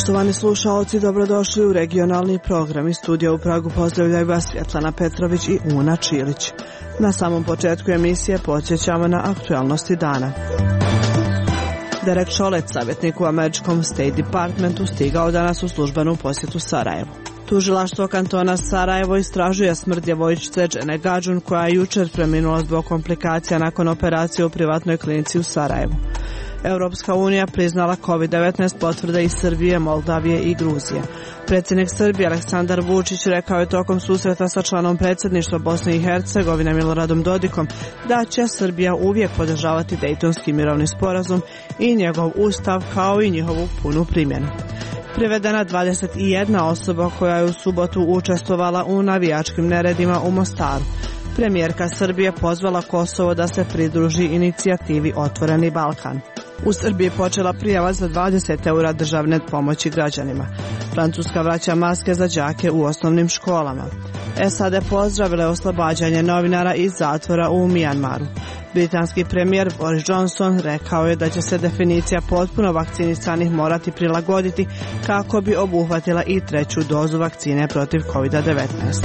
Poštovani slušaoci, dobrodošli u regionalni program. Iz studija u Pragu pozdravljaju vas Svjetlana Petrović i Una Čilić. Na samom početku emisije podsjećamo na aktualnosti dana. Derek Chollet, savjetnik u američkom State Departmentu, stigao danas u službenu posjetu Sarajevu. Tužilaštvo kantona Sarajevo istražuje smrt djevojčice Džene Gadžun, koja je jučer preminula zbog komplikacija nakon operacije u privatnoj klinici u Sarajevu. Europska unija priznala COVID-19 potvrde iz Srbije, Moldavije i Gruzije. Predsjednik Srbije Aleksandar Vučić rekao je tokom susreta sa članom predsjedništva Bosne i Hercegovine Miloradom Dodikom da će Srbija uvijek podržavati Dejtonski mirovni sporazum i njegov ustav kao i njihovu punu primjenu. Privedena 21 osoba koja je u subotu učestvovala u navijačkim neredima u Mostaru. Premijerka Srbije pozvala Kosovo da se pridruži inicijativi Otvoreni Balkan. U Srbiji počela prijava za 20 eura državne pomoći građanima. Francuska vraća maske za đake u osnovnim školama. SAD pozdravile oslobađanje novinara iz zatvora u Mijanmaru. Britanski premijer Boris Johnson rekao je da će se definicija potpuno vakcinisanih morati prilagoditi kako bi obuhvatila i treću dozu vakcine protiv COVID-19.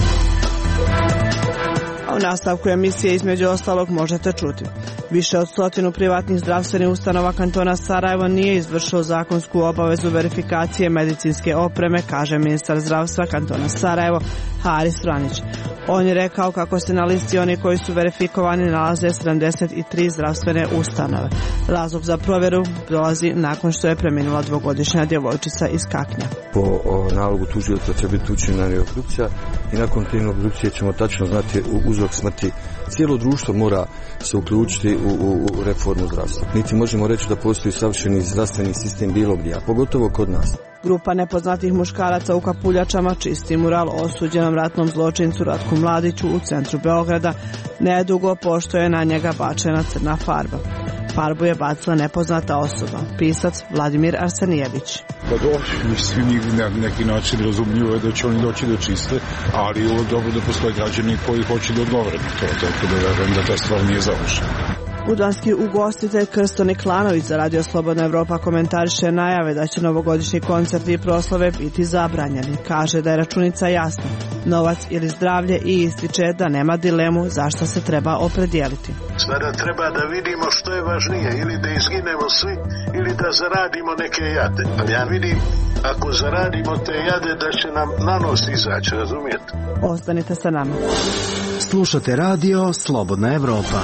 A u nastavku emisije između ostalog možete čuti. Više od 100 privatnih zdravstvenih ustanova kantona Sarajevo nije izvršilo zakonsku obavezu verifikacije medicinske opreme, kaže ministar zdravstva kantona Sarajevo Haris Vranić. On je rekao kako se na listi oni koji su verifikovani nalaze 73 zdravstvene ustanove. Razlog za provjeru dolazi nakon što je preminula dvogodišnja djevojčica iz Kaknja. Po nalogu tužioca će biti učinjena obdukcija i nakon te obdukcije ćemo tačno znati uzrok smrti. Cijelo društvo mora se uključiti u reformu zdravstva. Niti možemo reći da postoji savršeni zdravstveni sistem bilo gdje, a pogotovo kod nas. Grupa nepoznatih muškaraca u kapuljačama čisti mural osuđenom ratnom zločincu Ratku Mladiću u centru Beograda, nedugo pošto je na njega bačena crna farba. Farbu je bacila nepoznata osoba, pisac Vladimir Arsenijević. Pa doći, svi na neki način razumljivo je da će oni doći da čiste, ali je ovo dobro da postoje građani koji hoće da odgovore na to, tako da verujem da ta stvar nije završena. Udvanski ugostitelj Krsto Niklanović za Radio Slobodna Evropa komentariše najave da će novogodišnji koncerti i proslave biti zabranjeni. Kaže da je računica jasna, novac ili zdravlje, i ističe da nema dilemu zašto se treba opredijeliti. Sada treba da vidimo što je važnije, ili da izginemo svi, ili da zaradimo neke jade. Ali ja vidim, ako zaradimo te jade, da će nam na nos izaći, razumijete? Ostanite sa nama. Slušate Radio Slobodna Evropa.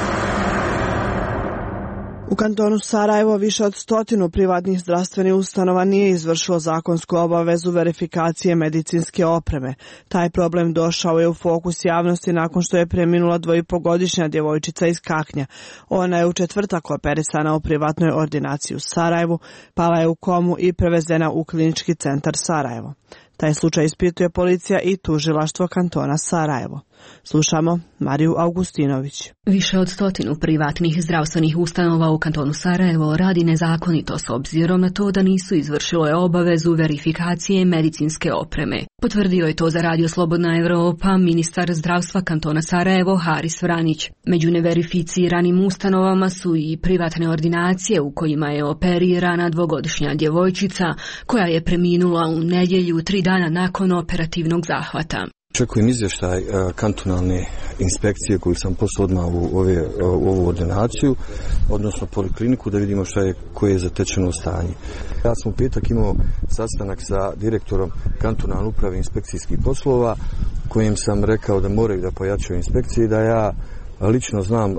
U kantonu Sarajevo više od 100 privatnih zdravstvenih ustanova nije izvršilo zakonsku obavezu verifikacije medicinske opreme. Taj problem došao je u fokus javnosti nakon što je preminula 2,5-godišnja djevojčica iz Kaknja. Ona je u četvrtak operisana u privatnoj ordinaciji u Sarajevu, pala je u komu i prevezena u klinički centar Sarajevo. Taj slučaj ispituje policija i tužilaštvo kantona Sarajevo. Slušamo Mariju Augustinović. Više od 100 privatnih zdravstvenih ustanova u kantonu Sarajevo radi nezakonito s obzirom na to da nisu izvršile obavezu verifikacije medicinske opreme. Potvrdio je to za Radio Slobodna Evropa ministar zdravstva kantona Sarajevo Haris Vranić. Među neverificiranim ustanovama su i privatne ordinacije u kojima je operirana dvogodišnja djevojčica koja je preminula u nedjelju 3 dana nakon operativnog zahvata. Očekujem izvještaj kantonalne inspekcije koju sam poslao odmah u ovu ordinaciju, odnosno polikliniku, da vidimo koje je zatečeno stanje. Ja sam u petak imao sastanak sa direktorom kantonalne uprave inspekcijskih poslova, kojim sam rekao da moraju da pojačaju inspekcije i da ja lično znam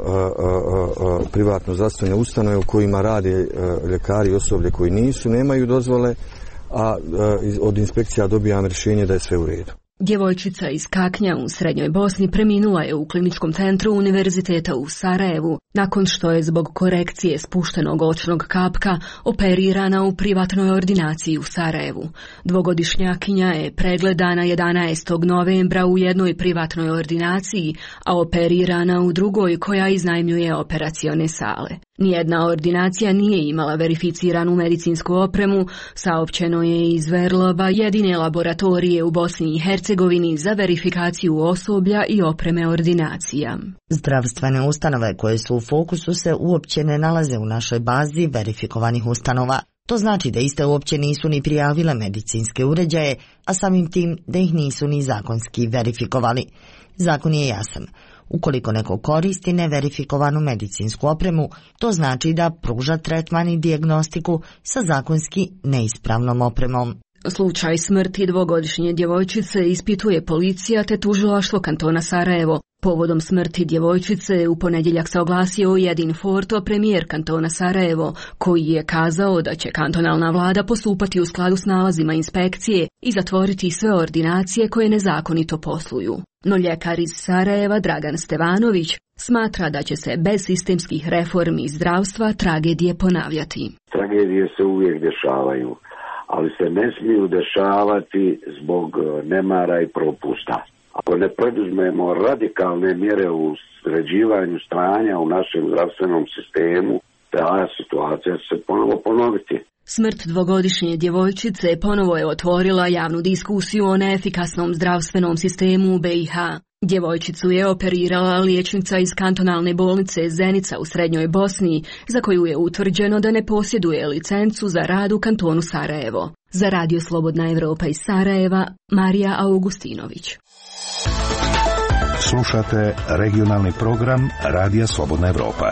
privatno zdravstvene ustanove u kojima rade ljekari i osoblje koji nemaju dozvole, a od inspekcija dobijam rješenje da je sve u redu. Djevojčica iz Kaknja u Srednjoj Bosni preminula je u kliničkom centru Univerziteta u Sarajevu nakon što je zbog korekcije spuštenog očnog kapka operirana u privatnoj ordinaciji u Sarajevu. Dvogodišnjakinja je pregledana 11. novembra u jednoj privatnoj ordinaciji, a operirana u drugoj koja iznajmljuje operacione sale. Nijedna ordinacija nije imala verificiranu medicinsku opremu, saopćeno je iz Verlova, jedine laboratorije u Bosni i Hercegovini za verifikaciju osoblja i opreme ordinacija. Zdravstvene ustanove koje su u fokusu se uopće ne nalaze u našoj bazi verifikovanih ustanova. To znači da iste uopće nisu ni prijavile medicinske uređaje, a samim tim da ih nisu ni zakonski verifikovali. Zakon je jasan. Ukoliko neko koristi neverifikovanu medicinsku opremu, to znači da pruža tretman i dijagnostiku sa zakonski neispravnom opremom. Slučaj smrti dvogodišnje djevojčice ispituje policija te tužilaštvo kantona Sarajevo. Povodom smrti djevojčice u ponedjeljak se oglasio Jedin Forto, premijer kantona Sarajevo, koji je kazao da će kantonalna vlada postupati u skladu s nalazima inspekcije i zatvoriti sve ordinacije koje nezakonito posluju. No ljekar iz Sarajeva Dragan Stevanović smatra da će se bez sistemskih reformi zdravstva tragedije ponavljati. Tragedije se uvijek dešavaju, ali se ne smiju dešavati zbog nemara i propusta. Ako ne preduzmemo radikalne mjere u sređivanju stanja u našem zdravstvenom sistemu, ta situacija će se ponovo ponoviti. Smrt dvogodišnje djevojčice ponovo je otvorila javnu diskusiju o neefikasnom zdravstvenom sistemu u BiH. Djevojčicu je operirala liječnica iz kantonalne bolnice Zenica u Srednjoj Bosni, za koju je utvrđeno da ne posjeduje licencu za rad u kantonu Sarajevo. Za Radio Slobodna Evropa iz Sarajeva, Marija Augustinović. Slušate regionalni program Radija Slobodna Evropa.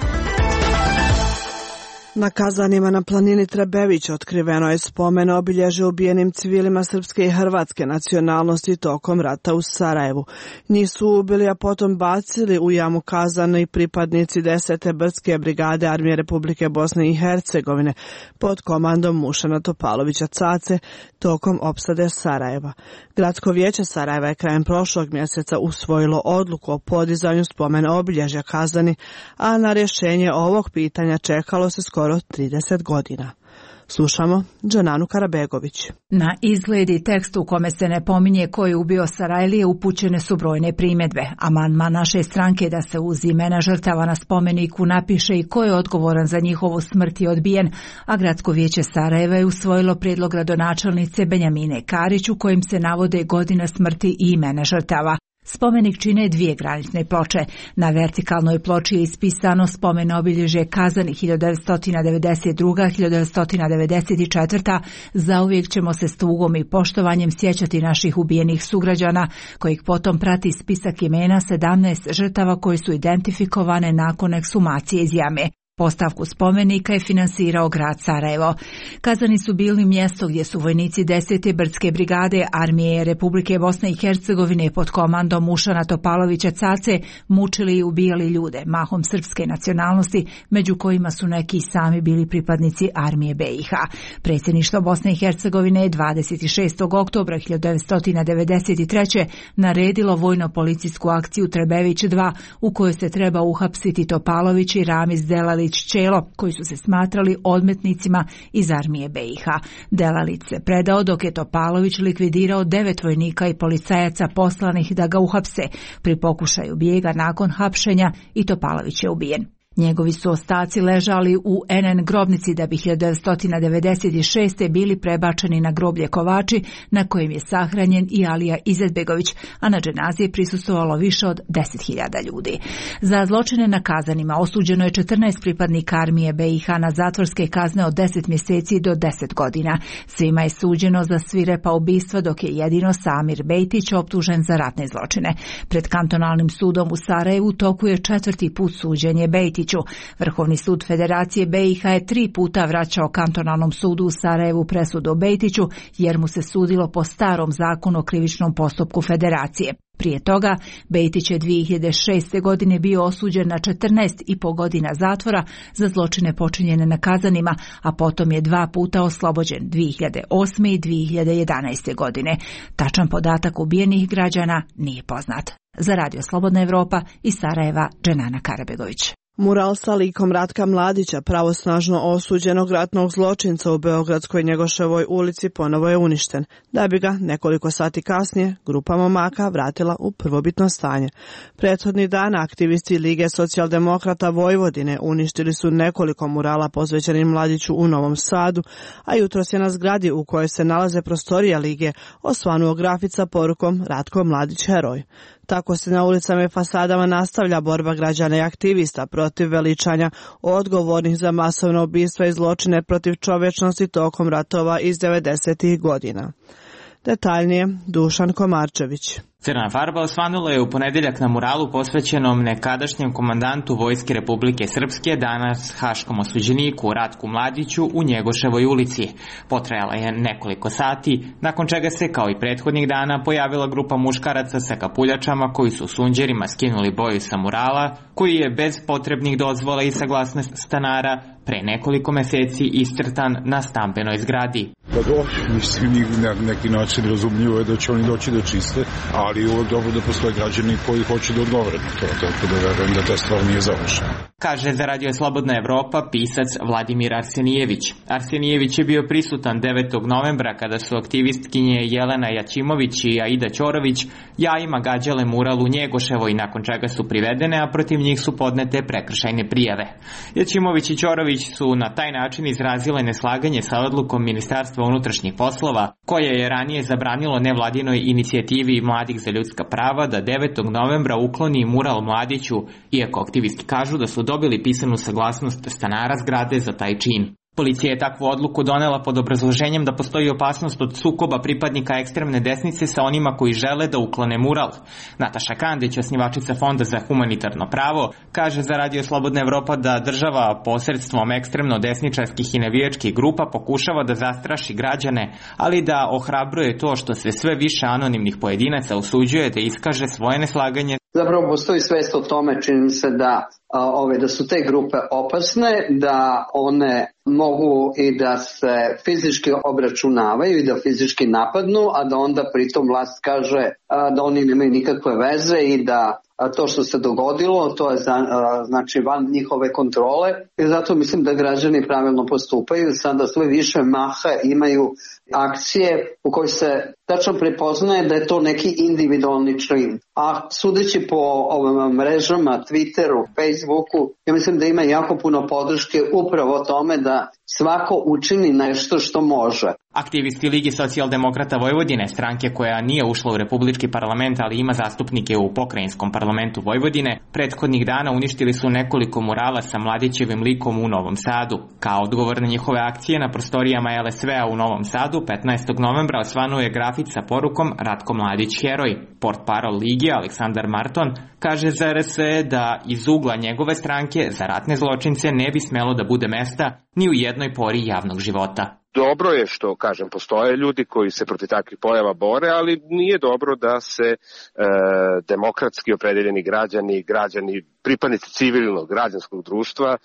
Na Kazanima na planini Trebević otkriveno je spomen obilježe ubijenim civilima srpske i hrvatske nacionalnosti tokom rata u Sarajevu. Njih su ubili, a potom bacili u jamu Kazana i pripadnici 10. brdske brigade Armije Republike Bosne i Hercegovine pod komandom Mušana Topalovića Cace tokom opsade Sarajeva. Gradsko vijeće Sarajeva je krajem prošlog mjeseca usvojilo odluku o podizanju spomen obilježja Kazani, a na rješenje ovog pitanja čekalo se skoro 30 godina. Slušamo Džananu Karabegović. Na izgled i tekst u kome se ne pominje ko je ubio Sarajlije upućene su brojne primjedbe. Amandman naše stranke da se uz imena žrtava na spomeniku napiše i ko je odgovoran za njihovu smrt je odbijen, a Gradsko vijeće Sarajeva je usvojilo prijedlog gradonačelnice Benjamine Karić u kojim se navode godine smrti i imena žrtava. Spomenik čine dvije granitne ploče. Na vertikalnoj ploči je ispisano spomen obilježje Kazani 1992-1994. Zauvijek ćemo se s tugom i poštovanjem sjećati naših ubijenih sugrađana, kojih potom prati spisak imena 17 žrtava koje su identifikovane nakon ekshumacije iz jame. Postavku spomenika je finansirao grad Sarajevo. Kazani su bili mjesto gdje su vojnici 10. brdske brigade Armije Republike Bosne i Hercegovine pod komandom Mušana Topalovića Cace mučili i ubijali ljude, mahom srpske nacionalnosti, među kojima su neki sami bili pripadnici Armije BiH. Predsjedništvo Bosne i Hercegovine je 26. oktobra 1993. naredilo vojno-policijsku akciju Trebević 2 u kojoj se treba uhapsiti Topalović i Ramiz Delalić Čelo, koji su se smatrali odmetnicima iz Armije BiH. Delalić se predao dok je Topalović likvidirao 9 vojnika i policajaca poslanih da ga uhapse. Pri pokušaju bijega nakon hapšenja i Topalović je ubijen. Njegovi su ostaci ležali u NN grobnici da bi 1996. bili prebačeni na groblje Kovači, na kojem je sahranjen i Alija Izetbegović, a na dženazi je prisustvovalo više od 10.000 ljudi. Za zločine na Kazanima osuđeno je 14 pripadnika Armije BiH na zatvorske kazne od 10 mjeseci do 10 godina. Svima je suđeno za svirepa ubistva, dok je jedino Samir Bejtić optužen za ratne zločine. Pred kantonalnim sudom u Sarajevu toku je 4. put suđenje Bejtić. Vrhovni sud Federacije BiH je 3 puta vraćao kantonalnom sudu u Sarajevu presudu o Bejtiću jer mu se sudilo po starom zakonu o krivičnom postupku Federacije. Prije toga, Bejtić je 2006. godine bio osuđen na 14,5 godina zatvora za zločine počinjene na Kazanima, a potom je 2 puta oslobođen 2008. i 2011. godine. Tačan podatak ubijenih građana nije poznat. Za Radio Slobodna Evropa iz Sarajeva, Dženana Karabegović. Mural sa likom Ratka Mladića, pravosnažno osuđenog ratnog zločinca u Beogradskoj Njegoševoj ulici, ponovo je uništen, da bi ga nekoliko sati kasnije grupa momaka vratila u prvobitno stanje. Prethodni dan aktivisti Lige socijaldemokrata Vojvodine uništili su nekoliko murala posvećenim Mladiću u Novom Sadu, a jutros je na zgradi u kojoj se nalaze prostorija Lige osvanuo grafit sa porukom Ratko Mladić heroj. Tako se na ulicama i fasadama nastavlja borba građana i aktivista protiv protiv veličanja odgovornih za masovna ubistva i zločine protiv čovečnosti tokom ratova iz 90. godina. Detaljnije, Dušan Komarčević. Crna farba osvanula je u ponedeljak na muralu posvećenom nekadašnjem komandantu Vojske Republike Srpske, danas haškom osuđeniku Ratku Mladiću u Njegoševoj ulici. Potrajala je nekoliko sati, nakon čega se, kao i prethodnih dana, pojavila grupa muškaraca sa kapuljačama koji su sunđerima skinuli boju sa murala, koji je bez potrebnih dozvola i saglasnosti stanara pre nekoliko meseci iscrtan na stambenoj zgradi. Pa dobro, mislim, na neki način razumljivo je da će oni doći da čiste, ali je dobro da postoje građani koji hoće da odgovore na to, tako da verujem da ta stvar nije završena. Kaže za Radio Slobodna Evropa pisac Vladimir Arsenijević. Arsenijević je bio prisutan 9. novembra kada su aktivistkinje Jelena Jaćimović i Aida Ćorović jajima gađale mural u Njegoševoj, nakon čega su privedene, a protiv njih su podnete prekršajne prijave. Jaćimović i Ćorović su na taj način izrazile neslaganje sa odlukom Ministarstva unutrašnjih poslova, koje je ranije zabranilo nevladinoj inicijativi Mladih za ljudska prava da 9. novembra ukloni mural Mladiću, iako aktivisti kažu da su dobili pisanu saglasnost stanara zgrade za taj čin. Policija je takvu odluku donela pod obrazloženjem da postoji opasnost od sukoba pripadnika ekstremne desnice sa onima koji žele da uklone mural. Nataša Kandić, osnivačica Fonda za humanitarno pravo, kaže za Radio Slobodna Evropa da država posredstvom ekstremno desničarskih i navijačkih grupa pokušava da zastraši građane, ali da ohrabruje to što se sve više anonimnih pojedinaca usuđuje da iskaže svoje neslaganje. Zapravo postoji svest o tome, čini se da su te grupe opasne, da one mogu i da se fizički obračunavaju i da fizički napadnu, a da onda pritom vlast kaže da oni nemaju nikakve veze i da to što se dogodilo, to je znači van njihove kontrole. I zato mislim da građani pravilno postupaju. Sada sve više maha imaju akcije u kojoj se tačno prepoznaje da je to neki individualni čin. A sudeći po ovim mrežama, Twitteru, Facebooku, ja mislim da ima jako puno podrške upravo tome da svako učini nešto što može. Aktivisti Ligi socijaldemokrata Vojvodine, stranke koja nije ušla u republički parlament, ali ima zastupnike u pokrajinskom parlamentu Vojvodine, prethodnih dana uništili su nekoliko murala sa Mladićevim likom u Novom Sadu. Kao odgovor na njihove akcije na prostorijama LSV-a u Novom Sadu, 15. novembra osvanuo je grafit sa porukom Ratko Mladić heroj. Portparol Lige Aleksandar Marton kaže za RSE da iz ugla njegove stranke za ratne zločince ne bi smelo da bude mesta ni u jednoj pori javnog života. Dobro je što, kažem, postoje ljudi koji se protiv takvih pojava bore, ali nije dobro da se demokratski opredeljeni građani, pripadnici civilnog građanskog društva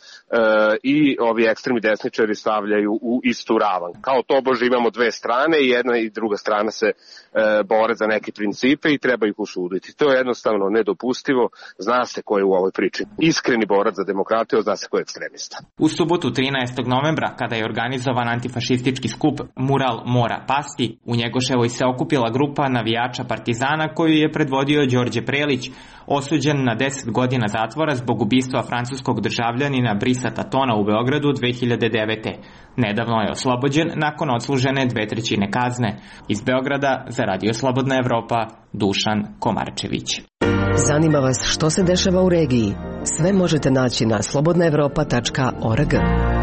i ovi ekstremni desničari stavljaju u istu ravan. Kao tobože imamo dve strane i jedna i druga strana se bore za neke principe i treba ih osuditi. To je jednostavno nedopustivo. Zna se ko je u ovoj priči iskreni borac za demokratiju, zna se ko je ekstremista. U subotu 13. novembra, kada je organizovan antifašistički skup Mural mora pasti, u Njegoševoj se okupila grupa navijača Partizana koju je predvodio Đorđe Prelić, osuđen na 10 godina zatvora zbog ubistva francuskog državljanina Brisa Tatona u Beogradu 2009. Nedavno je oslobođen nakon odslužene 2/3 kazne. Iz Beograda za Radio Slobodna Evropa, Dušan Komarčević. Zanima vas što se dešava u regiji? Sve možete naći na slobodnaevropa.org.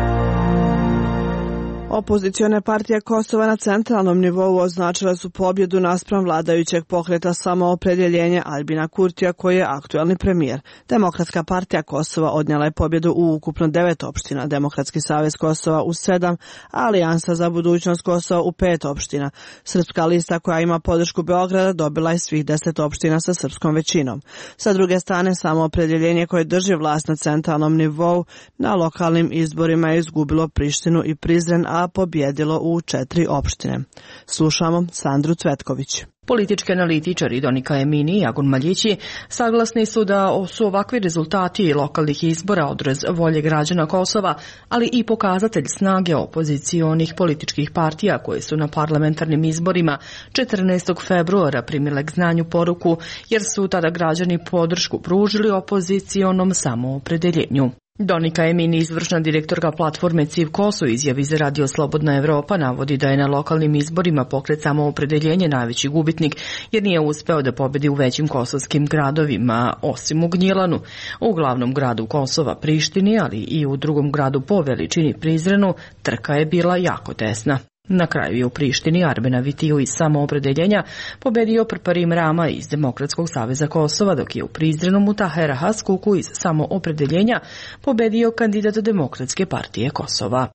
Opozicione partije Kosova na centralnom nivou označile su pobjedu naspram vladajućeg pokreta Samoopredjeljenje Albina Kurtija, koji je aktuelni premijer. Demokratska partija Kosova odnijela je pobjedu u ukupno 9 opština, Demokratski savez Kosova u 7, Alijansa za budućnost Kosova u 5 opština. Srpska lista, koja ima podršku Beograda, dobila je svih 10 opština sa srpskom većinom. Sa druge strane, Samoopredjeljenje koje drži vlast na centralnom nivou na lokalnim izborima je izgubilo Prištinu i Prizren, a pobjedilo u 4 opštine. Slušamo Sandru Cvetković. Politički analitičari Donika Emini i Agun Maljići saglasni su da su ovakvi rezultati lokalnih izbora odraz volje građana Kosova, ali i pokazatelj snage opozicionih političkih partija koje su na parlamentarnim izborima 14. februara primile k znanju poruku, jer su tada građani podršku pružili opozicionom samoopredeljenju. Donika Emini, izvršna direktorka platforme CIV KOS u izjavi za Radio Slobodna Evropa, navodi da je na lokalnim izborima Pokret Samoopredeljenje najveći gubitnik, jer nije uspeo da pobedi u većim kosovskim gradovima, osim u Gnjilanu. U glavnom gradu Kosova, Prištini, ali i u drugom gradu po veličini, Prizrenu, trka je bila jako tesna. Na kraju je u Prištini Arben Avitiju iz Samoopredeljenja pobedio Prparim Rama iz Demokratskog saveza Kosova, dok je u Prizrenu Mutahera Haskuku iz Samoopredeljenja pobedio kandidat Demokratske partije Kosova.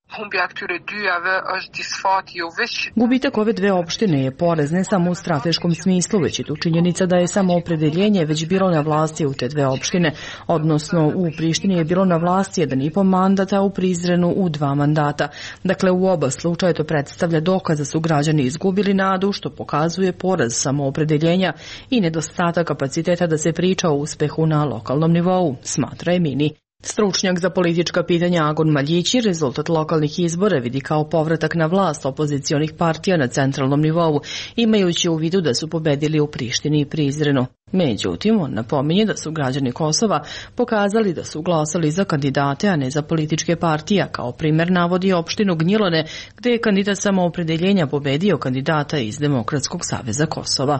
Gubitak ove dve opštine je poraz ne samo u strateškom smislu, već i tu činjenica da je Samoopredeljenje već bilo na vlasti u te dve opštine, odnosno u Prištini je bilo na vlasti 1,5 mandata, u Prizrenu u 2 mandata. Dakle, u oba slučaja to predstavlja dokaz da su građani izgubili nadu, što pokazuje poraz Samoopredeljenja i nedostatak kapaciteta da se priča o uspehu na lokalnom nivou, smatra Emini. Stručnjak za politička pitanja Agon Maljići rezultat lokalnih izbora vidi kao povratak na vlast opozicionih partija na centralnom nivou, imajući u vidu da su pobedili u Prištini i Prizrenu. Međutim, on napominje da su građani Kosova pokazali da su glasali za kandidate, a ne za političke partije. Kao primer navodi opštinu Gnjilane, gde je kandidat Samoopredeljenja pobedio kandidata iz Demokratskog saveza Kosova.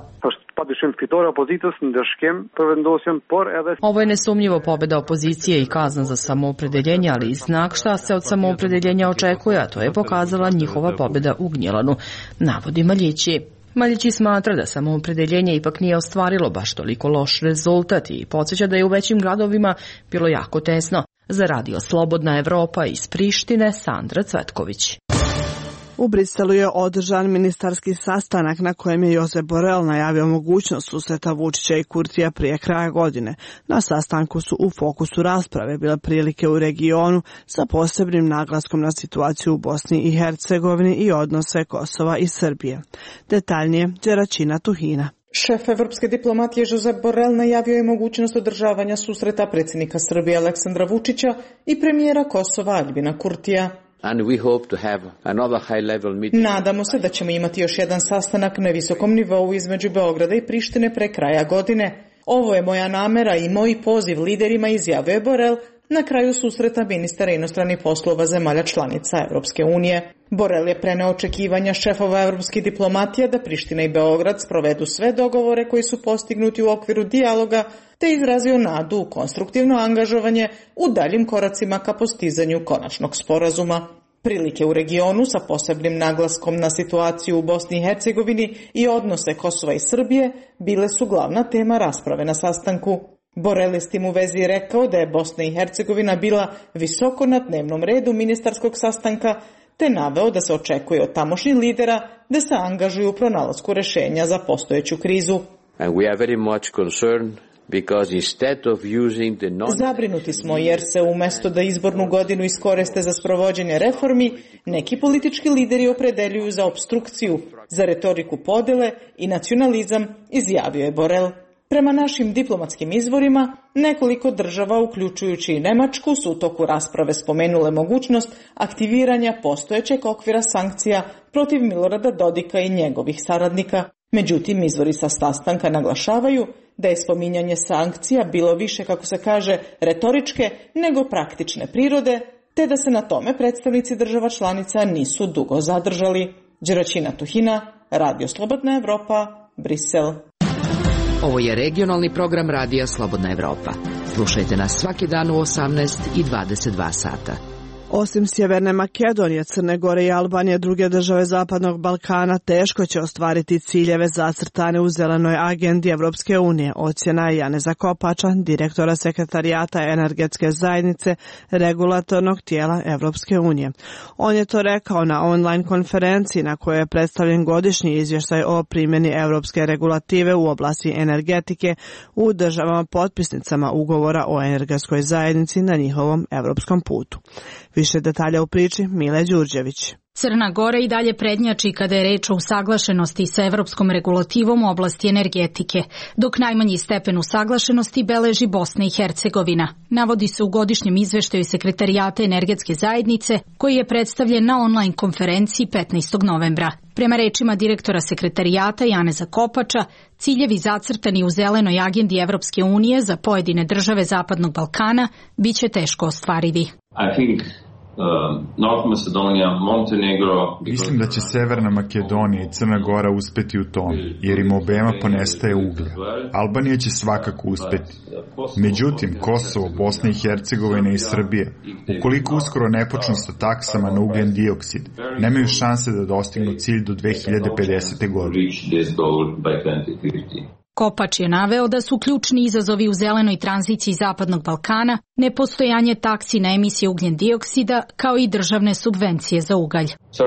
Ovo je nesumnjivo pobeda opozicije i kazna za Samoopredeljenje, ali i znak šta se od Samoopredeljenja očekuje, a to je pokazala njihova pobeda u Gnjilanu, navodi Maljići. Maljići smatra da Samoopredeljenje ipak nije ostvarilo baš toliko loš rezultat i podsjeća da je u većim gradovima bilo jako tesno. Za Radio Slobodna Evropa iz Prištine, Sandra Cvetković. U Briselu je održan ministarski sastanak na kojem je Josep Borrell najavio mogućnost susreta Vučića i Kurtija prije kraja godine. Na sastanku su u fokusu rasprave bile prilike u regionu sa posebnim naglaskom na situaciju u Bosni i Hercegovini i odnose Kosova i Srbije. Detaljnije, Đeračina Tuhina. Šef evropske diplomatije Josep Borrell najavio je mogućnost održavanja susreta predsjednika Srbije Aleksandra Vučića i premijera Kosova Aljbina Kurtija. Nadamo se da ćemo imati još jedan sastanak na visokom nivou između Beograda i Prištine pre kraja godine. Ovo je moja namera i moj poziv liderima, izjavio je Borrell na kraju susreta ministara inostranih poslova zemalja članica Evropske unije. Borrell je preneo očekivanja šefova evropskih diplomatija da Priština i Beograd sprovedu sve dogovore koji su postignuti u okviru dijaloga, te izrazio nadu u konstruktivno angažovanje u daljim koracima ka postizanju konačnog sporazuma. Prilike u regionu sa posebnim naglaskom na situaciju u Bosni i Hercegovini i odnose Kosova i Srbije bile su glavna tema rasprave na sastanku. Borrell je s tim u vezi rekao da je Bosna i Hercegovina bila visoko na dnevnom redu ministarskog sastanka, te naveo da se očekuje od tamošnjih lidera da se angažuju u pronalasku rešenja za postojeću krizu. Zabrinuti smo jer se umjesto da izbornu godinu iskoriste za sprovođenje reformi, neki politički lideri opredeljuju za opstrukciju, za retoriku podele i nacionalizam, izjavio je Borrell. Prema našim diplomatskim izvorima, nekoliko država, uključujući i Nemačku, su u toku rasprave spomenule mogućnost aktiviranja postojećeg okvira sankcija protiv Milorada Dodika i njegovih saradnika. Međutim, izvori sa sastanka naglašavaju da je spominjanje sankcija bilo više, kako se kaže, retoričke nego praktične prirode, te da se na tome predstavnici država članica nisu dugo zadržali. Đeračina Tuhina, Radio Slobodna Evropa, Brisel. Ovo je regionalni program Radija Slobodna Evropa. Slušajte nas svaki dan u 18 i 22 sata. Osim Sjeverne Makedonije, Crne Gore i Albanije, druge države Zapadnog Balkana teško će ostvariti ciljeve zacrtane u zelenoj agendi Evropske unije, ocjena je Janeza Kopača, direktora sekretarijata energetske zajednice regulatornog tijela Evropske unije. On je to rekao na online konferenciji na kojoj je predstavljen godišnji izvještaj o primjeni evropske regulative u oblasti energetike u državama potpisnicama ugovora o energetskoj zajednici na njihovom evropskom putu. Više detalja u priči Mile Đurđević. Crna Gora i dalje prednjači kada je reč o usaglašenosti sa evropskom regulativom u oblasti energetike, dok najmanji stepen usaglašenosti beleži Bosna i Hercegovina. Navodi se u godišnjem izveštaju Sekretarijata energetske zajednice, koji je predstavljen na online konferenciji 15. novembra. Prema rečima direktora Sekretarijata Janeza Kopača, ciljevi zacrtani u zelenoj agendi Evropske unije za pojedine države Zapadnog Balkana biće teško ostvarivi. Mislim da će Severna Makedonija i Crna Gora uspeti u tom, jer im obema ponestaje uglja. Albanija će svakako uspeti. Međutim, Kosovo, Bosna i Hercegovina i Srbija, ukoliko uskoro ne počnu sa taksama na ugljen dioksid, nemaju šanse da dostignu cilj do 2050. godine. Kopač je naveo da su ključni izazovi u zelenoj tranziciji Zapadnog Balkana nepostojanje taksi na emisije ugljen dioksida kao i državne subvencije za ugalj.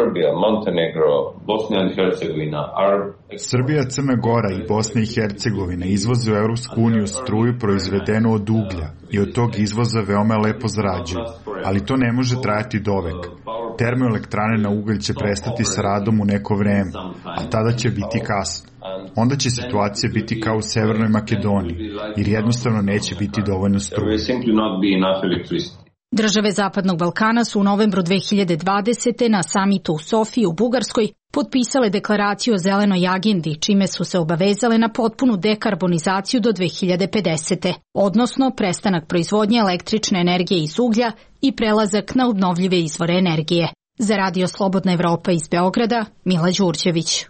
Srbija, Crna Gora i Bosna i Hercegovina izvoze u Europsku uniju struju proizvedenu od uglja i od tog izvoza veoma lepo zarađuju, ali to ne može trajati dovek. Termoelektrane na ugalj će prestati sa radom u neko vreme, a tada će biti kasno. Onda će situacija biti kao u Severnoj Makedoniji, jer jednostavno neće biti dovoljno struje. Države Zapadnog Balkana su u novembru 2020. na samitu u Sofiji u Bugarskoj potpisale deklaraciju o zelenoj agendi, čime su se obavezale na potpunu dekarbonizaciju do 2050. Odnosno prestanak proizvodnje električne energije iz uglja i prelazak na obnovljive izvore energije. Za Radio Slobodna Evropa iz Beograda, Mila Đurđević.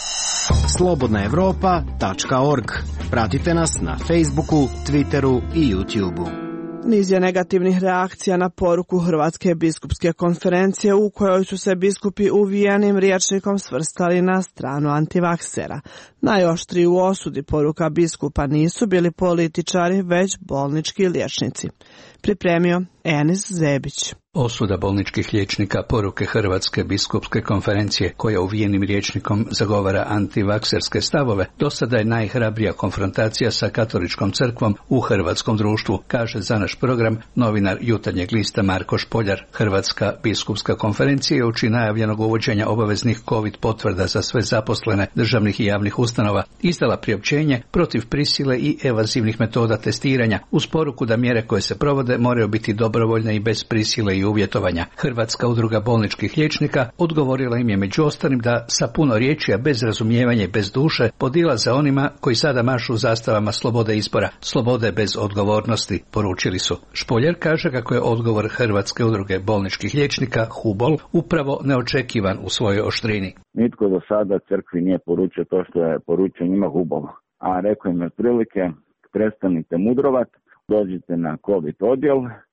slobodnaevropa.org. Pratite nas na Facebooku, Twitteru i YouTubeu. Niz je negativnih reakcija na poruku Hrvatske biskupske konferencije u kojoj su se biskupi uvijenim rječnikom svrstali na stranu antivaksera. Najoštriji u osudi poruka biskupa nisu bili političari, već bolnički liječnici. Pripremio Enis Zebić. Osuda bolničkih liječnika poruke Hrvatske biskupske konferencije, koja uvijenim rječnikom zagovara antivakserske stavove, do sada je najhrabrija konfrontacija sa katoličkom crkvom u hrvatskom društvu, kaže za naš program novinar Jutarnjeg lista Marko Špoljar. Hrvatska biskupska konferencija je uoči najavljenog uvođenja obaveznih COVID potvrda za sve zaposlene državnih i javnih ustanova izdala priopćenje protiv prisile i evazivnih metoda testiranja, uz poruku da mjere koje se provode moraju biti dobrovoljne i bez prisile i uvjetovanja. Hrvatska udruga bolničkih liječnika odgovorila im je među ostalim da sa puno riječi, a bez razumijevanja i bez duše, podilaze onima koji sada mašu zastavama slobode izbora, slobode bez odgovornosti, poručili su. Špoljar kaže kako je odgovor Hrvatske udruge bolničkih liječnika, HUBOL, upravo neočekivan u svojoj oštrini. Nitko do sada crkvi nije poručio to što je poručio njima HUBOL. A rekao im otprilike, prestanite mudrovat, dođite na COVID odjel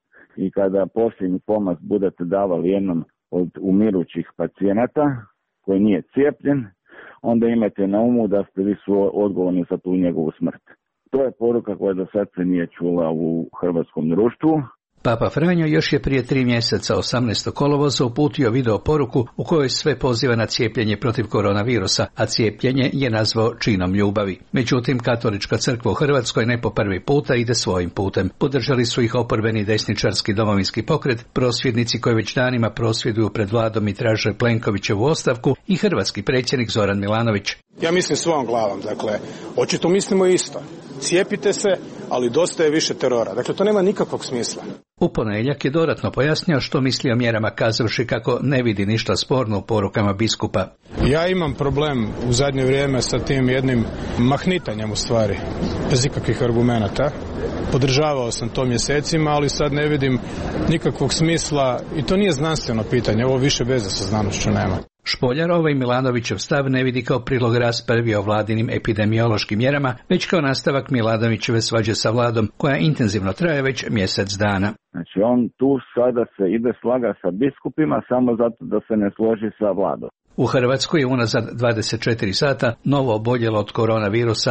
i kada posljednji pomaz budete davali jednom od umirućih pacijenata koji nije cijepljen, onda imajte na umu da ste vi su odgovorni za tu njegovu smrt. To je poruka koja do sad se nije čula u hrvatskom društvu. Papa Franjo još je prije 3 mjeseca 18. kolovoza uputio video poruku u kojoj sve poziva na cijepljenje protiv koronavirusa, a cijepljenje je nazvao činom ljubavi. Međutim, katolička crkva u Hrvatskoj ne po prvi puta ide svojim putem. Podržali su ih oporbeni desničarski domovinski pokret, prosvjednici koji već danima prosvjeduju pred vladom i traže Plenkovićevu ostavku i hrvatski predsjednik Zoran Milanović. Ja mislim svojom glavom, dakle, očito mislimo isto. Cijepite se, ali dosta je više terora. Dakle, to nema nikakvog smisla. U ponedjeljak je dodatno pojasnio što misli o mjerama, kazavši kako ne vidi ništa sporno u porukama biskupa. Ja imam problem u zadnje vrijeme sa tim jednim mahnitanjem u stvari, bez ikakvih argumenata. Podržavao sam to mjesecima, ali sad ne vidim nikakvog smisla i to nije znanstveno pitanje, ovo više veze sa znanošću nema. Špoljar ovaj Milanovićev stav ne vidi kao prilog raspravi o vladinim epidemiološkim mjerama, već kao nastavak Milanovićeve svađe sa vladom, koja intenzivno traje već mjesec dana. Znači on tu sada se ide slaga sa biskupima samo zato da se ne složi sa vladom. U Hrvatskoj je unazad 24 sata novo oboljelo od koronavirusa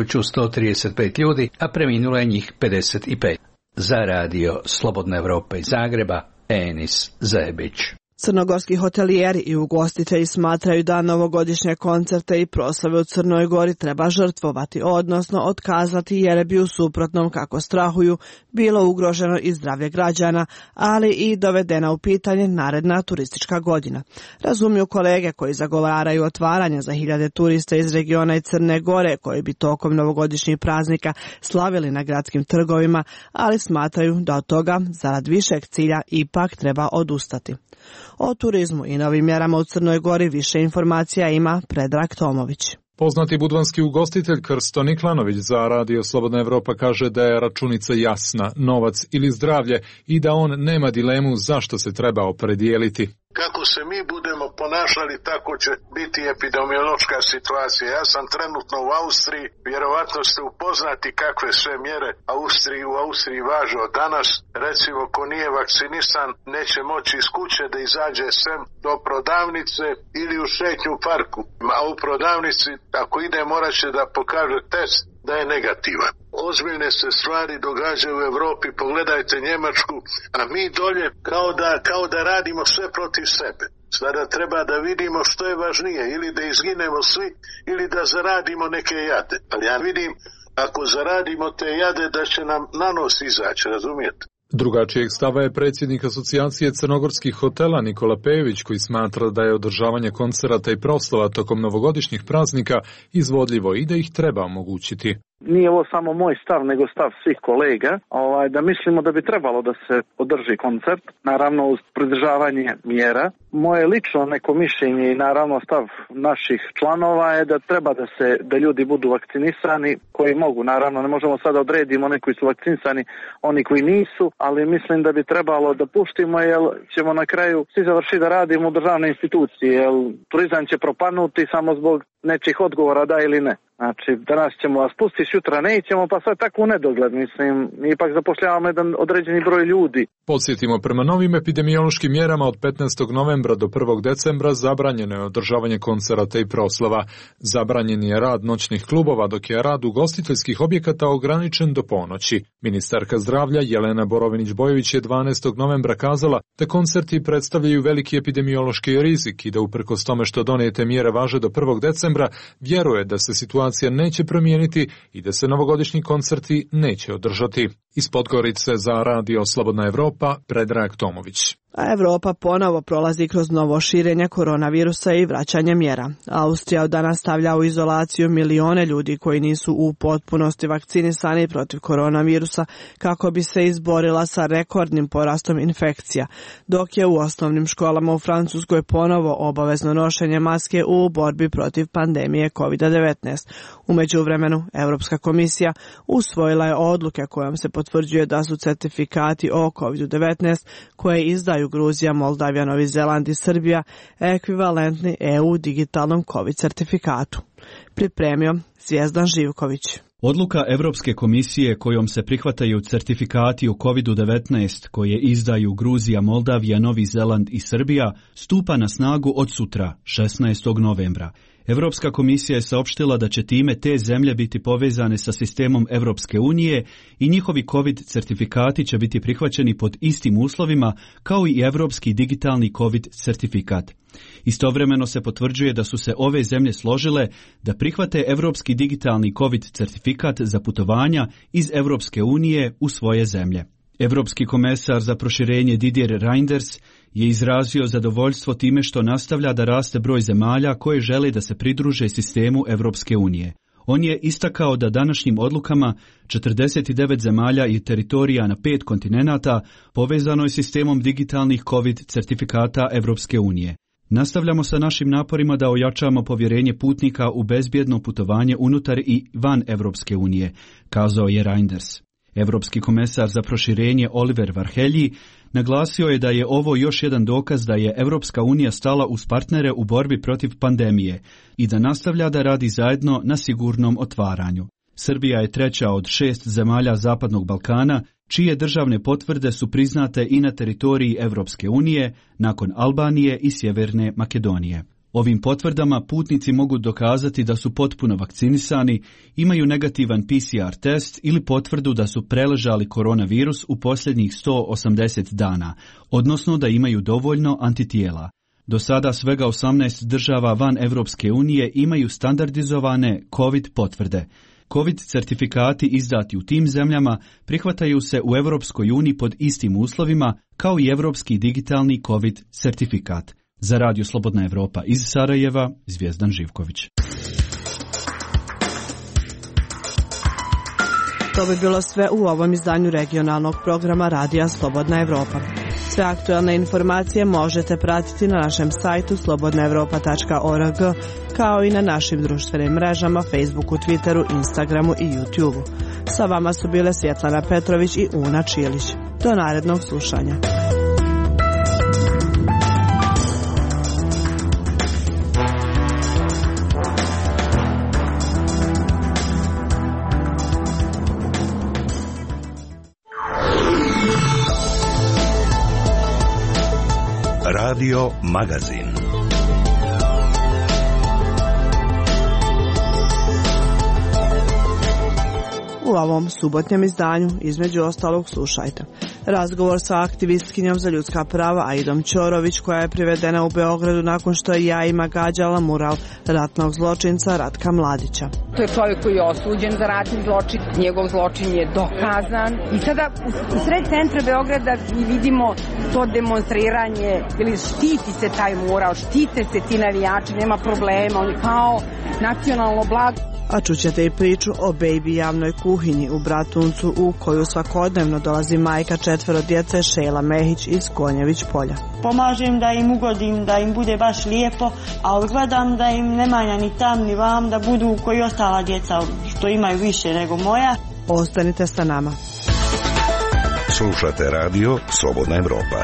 1135 ljudi, a preminulo je njih 55. Za radio Slobodna Evropa iz Zagreba, Enis Zebić. Crnogorski hotelijeri i ugostitelji smatraju da novogodišnje koncerte i proslave u Crnoj Gori treba žrtvovati, odnosno otkazati jer bi u suprotnom, kako strahuju, bilo ugroženo i zdravlje građana, ali i dovedena u pitanje naredna turistička godina. Razumiju kolege koji zagovaraju otvaranje za hiljade turista iz regiona i Crne Gore koji bi tokom novogodišnjih praznika slavili na gradskim trgovima, ali smatraju da od toga, zarad višeg cilja, ipak treba odustati. O turizmu i novim mjerama u Crnoj Gori više informacija ima Predrag Tomović. Poznati budvanski ugostitelj Krsto Niklanović za Radio Slobodna Evropa kaže da je računica jasna, novac ili zdravlje, i da on nema dilemu zašto se treba opredijeliti. Kako se mi budemo ponašali, tako će biti epidemiološka situacija. Ja sam trenutno u Austriji, vjerovatno ste upoznati kakve sve mjere u Austriji važe od danas. Recimo, ko nije vakcinisan, neće moći iz kuće da izađe sem do prodavnice ili u šetnju u parku. A u prodavnici, ako ide, morat će da pokaže test da je negativan. Ozbiljne se stvari događaju u Evropi, pogledajte Njemačku, a mi dolje kao da radimo sve protiv sebe. Sada treba da vidimo što je važnije, ili da izginemo svi, ili da zaradimo neke jade. Ali ja vidim, ako zaradimo te jade, da će nam na nos izaći, razumijete? Drugačijeg stava je predsjednik Asocijacije crnogorskih hotela Nikola Pejović, koji smatra da je održavanje koncerata i proslava tokom novogodišnjih praznika izvodljivo i da ih treba omogućiti. Nije ovo samo moj stav, nego stav svih kolega, da mislimo da bi trebalo da se održi koncert, naravno uz pridržavanje mjera. Moje lično neko mišljenje i naravno stav naših članova je da treba da ljudi budu vakcinisani koji mogu. Naravno, ne možemo sada odredimo oni koji su vakcinisani, oni koji nisu, ali mislim da bi trebalo da puštimo, jer ćemo na kraju svi završiti da radimo u državne institucije, jer turizam će propanuti samo zbog nečih odgovora da ili ne. Znači, danas ćemo vas pustiti, sutra nećemo, pa sve tako u nedogled. Mislim, mi ipak zapošljavamo jedan određeni broj ljudi. Podsjetimo, prema novim epidemiološkim mjerama od 15. novembra do 1. decembra zabranjeno je održavanje koncerata i proslava. Zabranjen je rad noćnih klubova, dok je rad ugostiteljskih objekata ograničen do ponoći. Ministarka zdravlja Jelena Borovinić-Bojović je 12. novembra kazala da koncerti predstavljaju veliki epidemiološki rizik i da uprkos tome što donijete mjere važe do 1. decembra, vjeruje da se situacija neće promijeniti i da se novogodišnji koncerti neće održati. Iz Podgorice za Radio Slobodna Evropa, Predrag Tomović. A Evropa ponovo prolazi kroz novo širenje koronavirusa i vraćanje mjera. Austrija od danas stavlja u izolaciju milione ljudi koji nisu u potpunosti vakcinisani protiv koronavirusa kako bi se izborila sa rekordnim porastom infekcija, dok je u osnovnim školama u Francuskoj ponovo obavezno nošenje maske u borbi protiv pandemije COVID-19. U međuvremenu, Europska komisija usvojila je odluke kojom se potvrđuje da su certifikati o COVID-19 koje izdaju Gruzija, Moldavija, Novi Zeland i Srbija ekvivalentni EU digitalnom COVID certifikatu. Pripremio Zvijezdan Živković. Odluka Europske komisije kojom se prihvataju certifikati o COVID-19 koje izdaju Gruzija, Moldavija, Novi Zeland i Srbija stupa na snagu od sutra, 16. novembra. Europska komisija je saopštila da će time te zemlje biti povezane sa sistemom Europske unije i njihovi COVID certifikati će biti prihvaćeni pod istim uslovima kao i europski digitalni COVID certifikat. Istovremeno se potvrđuje da su se ove zemlje složile da prihvate europski digitalni COVID certifikat za putovanja iz Europske unije u svoje zemlje. Europski komesar za proširenje Didier Reynders je izrazio zadovoljstvo time što nastavlja da raste broj zemalja koje žele da se pridruže sistemu Europske unije. On je istakao da današnjim odlukama 49 zemalja i teritorija na 5 kontinenata povezano je sistemom digitalnih COVID certifikata Europske unije. Nastavljamo sa našim naporima da ojačamo povjerenje putnika u bezbjedno putovanje unutar i van Europske unije, kazao je Reynders. Europski komesar za proširenje Oliver Varhelyi naglasio je da je ovo još jedan dokaz da je Europska unija stala uz partnere u borbi protiv pandemije i da nastavlja da radi zajedno na sigurnom otvaranju. Srbija je treća od 6 zemalja Zapadnog Balkana, čije državne potvrde su priznate i na teritoriji Europske unije, nakon Albanije i Sjeverne Makedonije. Ovim potvrdama putnici mogu dokazati da su potpuno vakcinisani, imaju negativan PCR test ili potvrdu da su preležali koronavirus u posljednjih 180 dana, odnosno da imaju dovoljno antitijela. Do sada svega 18 država van Evropske unije imaju standardizovane COVID potvrde. COVID certifikati izdati u tim zemljama prihvataju se u Evropskoj uniji pod istim uslovima kao i Evropski digitalni COVID certifikat. Za Radio Slobodna Evropa iz Sarajeva, Zvijezdan Živković. To bi bilo sve u ovom izdanju regionalnog programa Radija Slobodna Evropa. Sve aktualne informacije možete pratiti na našem sajtu slobodnaevropa.org, kao i na našim društvenim mrežama Facebooku, Twitteru, Instagramu i YouTubeu. Sa vama su bile Svjetlana Petrović i Una Čilić. Do narednog slušanja. Radio Magazin. U ovom subotnjem izdanju, između ostalog, slušajte razgovor sa aktivistkinjom za ljudska prava Aidom Ćorović, koja je privedena u Beogradu nakon što je jajima gađala mural ratnog zločinca Ratka Mladića. To je čovjek koji je osuđen za ratni zločin, njegov zločin je dokazan i sada u sred centra Beograda mi vidimo to demonstriranje, ili štiti se taj mural, štite se ti navijači, nema problema, on je kao nacionalno blago. A čućete i priču o Baby javnoj kuhinji u Bratuncu, u koju svakodnevno dolazi majka 4 djece Šejla Mehić iz Konjević polja. Pomažem da im ugodim, da im bude baš lijepo, a gledam da im ne manja ni tam ni vam, da budu koji ostala djeca što imaju više nego moja. Ostanite sa nama. Slušate Radio Slobodna Evropa.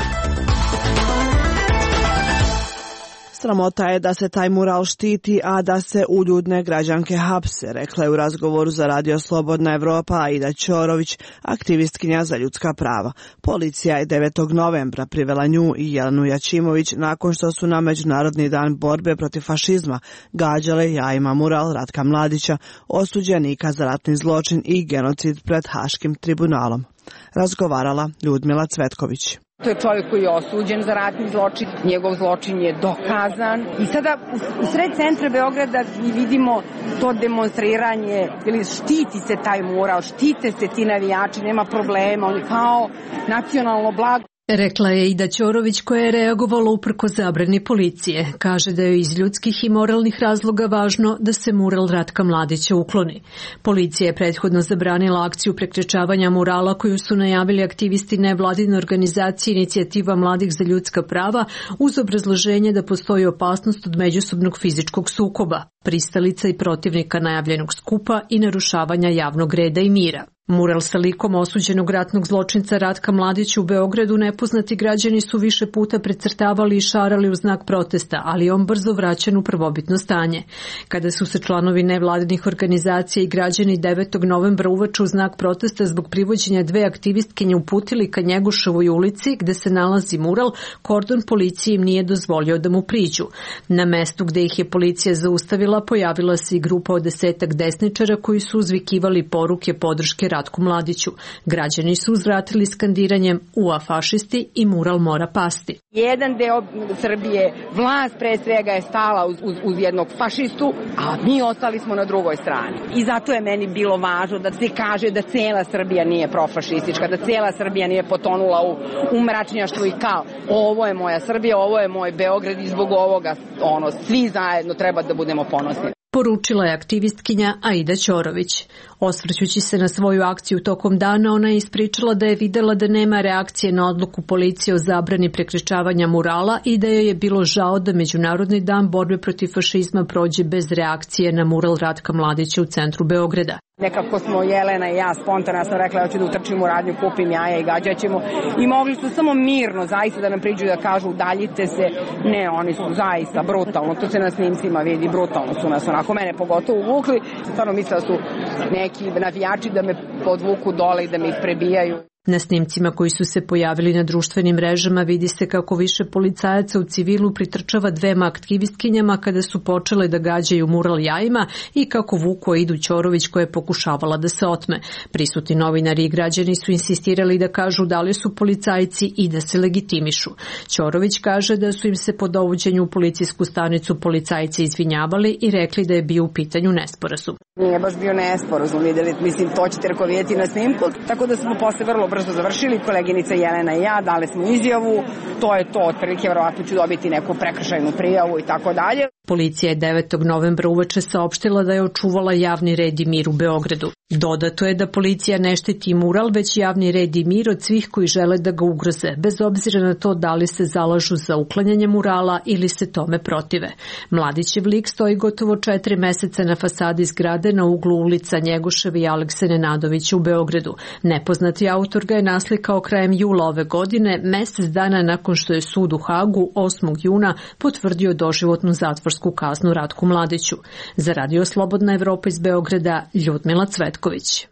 Sramota je da se taj mural štiti, a da se uljudne građanke hapse, rekla je u razgovoru za Radio Slobodna Evropa Aida Ćorović, aktivistkinja za ljudska prava. Policija je 9. novembra privela nju i Jelenu Jačimović nakon što su na Međunarodni dan borbe protiv fašizma gađale jajima mural Ratka Mladića, osuđenika za ratni zločin i genocid pred Haškim tribunalom. Razgovarala Ljudmila Cvetković. To je čovjek koji je osuđen za ratni zločin, njegov zločin je dokazan i sada u sred centra Beograda mi vidimo to demonstriranje, ili štiti se taj mural, štite se ti navijači, nema problema, on je kao nacionalno blago. Rekla je Aida Ćorović, koja je reagovala uprko zabrani policije. Kaže da je iz ljudskih i moralnih razloga važno da se mural Ratka Mladića ukloni. Policija je prethodno zabranila akciju prekrečavanja murala koju su najavili aktivisti nevladine organizacije Inicijativa mladih za ljudska prava uz obrazloženje da postoji opasnost od međusobnog fizičkog sukoba, pristalica i protivnika najavljenog skupa i narušavanja javnog reda i mira. Mural sa likom osuđenog ratnog zločinca Ratka Mladića u Beogradu nepoznati građani su više puta precrtavali i šarali u znak protesta, ali on brzo vraćen u prvobitno stanje. Kada su se članovi nevladinih organizacija i građani 9. novembra uveče u znak protesta zbog privođenja 2 aktivistkinje uputili ka Njeguševoj ulici gde se nalazi mural, kordon policije im nije dozvolio da mu priđu. Na mestu gde ih je policija zaustavila pojavila se i grupa od 10 desničara koji su uzvikivali poruke podrške Ratku Mladiću. Građani su uzvratili skandiranjem "Ua fašisti" i mural mora pasti. Jedan deo Srbije, vlast pre svega je stala uz jednog fašistu, a mi ostali smo na drugoj strani. I zato je meni bilo važno da se kaže da cela Srbija nije profašistička, da cela Srbija nije potonula u mračnjaštvu i kao ovo je moja Srbija, ovo je moj Beograd i zbog ovoga svi zajedno treba da budemo ponosni. Poručila je aktivistkinja Aida Ćorović. Osvrćući se na svoju akciju tokom dana, ona je ispričala da je videla da nema reakcije na odluku policije o zabrani prekrečavanja murala i da joj je bilo žao da Međunarodni dan borbe protiv fašizma prođe bez reakcije na mural Ratka Mladića u centru Beograda. Nekako smo Jelena i ja spontano sam rekla, hoću da utrčim u radnju, kupim jaja i gađaćemo. I mogli su samo mirno zaista da nam priđu da kažu udaljite se. Ne, oni su zaista brutalno, to se na snimcima vidi, brutalno su nas onako mene pogotovo uvukli. Stvarno mislila su neki navijači da me podvuku dole i da me ih prebijaju. Na snimcima koji su se pojavili na društvenim mrežama vidi se kako više policajaca u civilu pritrčava dvema aktivistkinjama kada su počele da gađaju mural jajima i kako vuku Aidu Ćorović koja je pokušavala da se otme. Prisutni novinari i građani su insistirali da kažu da li su policajci i da se legitimišu. Ćorović kaže da su im se po dovođenju u policijsku stanicu policajci izvinjavali i rekli da je bio u pitanju nesporazum. Nije baš bio nesporazum, vidjeli, mislim, to ćete vidjeti na snimku, tako da smo posle vrlo brzo završili, koleginica Jelena i ja dali smo izjavu, to je to, otprilike verovatno ću dobiti neku prekršajnu prijavu i tako dalje. Policija je 9. novembra uveče saopštila da je očuvala javni red i mir u Beogradu. Dodato je da policija ne štiti mural, već javni red i mir od svih koji žele da ga ugroze, bez obzira na to da li se zalažu za uklanjanje murala ili se tome protive. Mladićev lik stoji gotovo 4 meseca na fasadi zgrade na uglu ulica Njegošev i Alekse Nenadovića u Beogradu. Nepoznati autor ga je naslikao krajem jula ove godine, mesec dana nakon što je sud u Hagu 8. juna potvrdio doživotnu zatvorsku kaznu Ratku Mladiću. Za Radio Slobodna Evropa iz Beograda, Ljudmila Cvetković.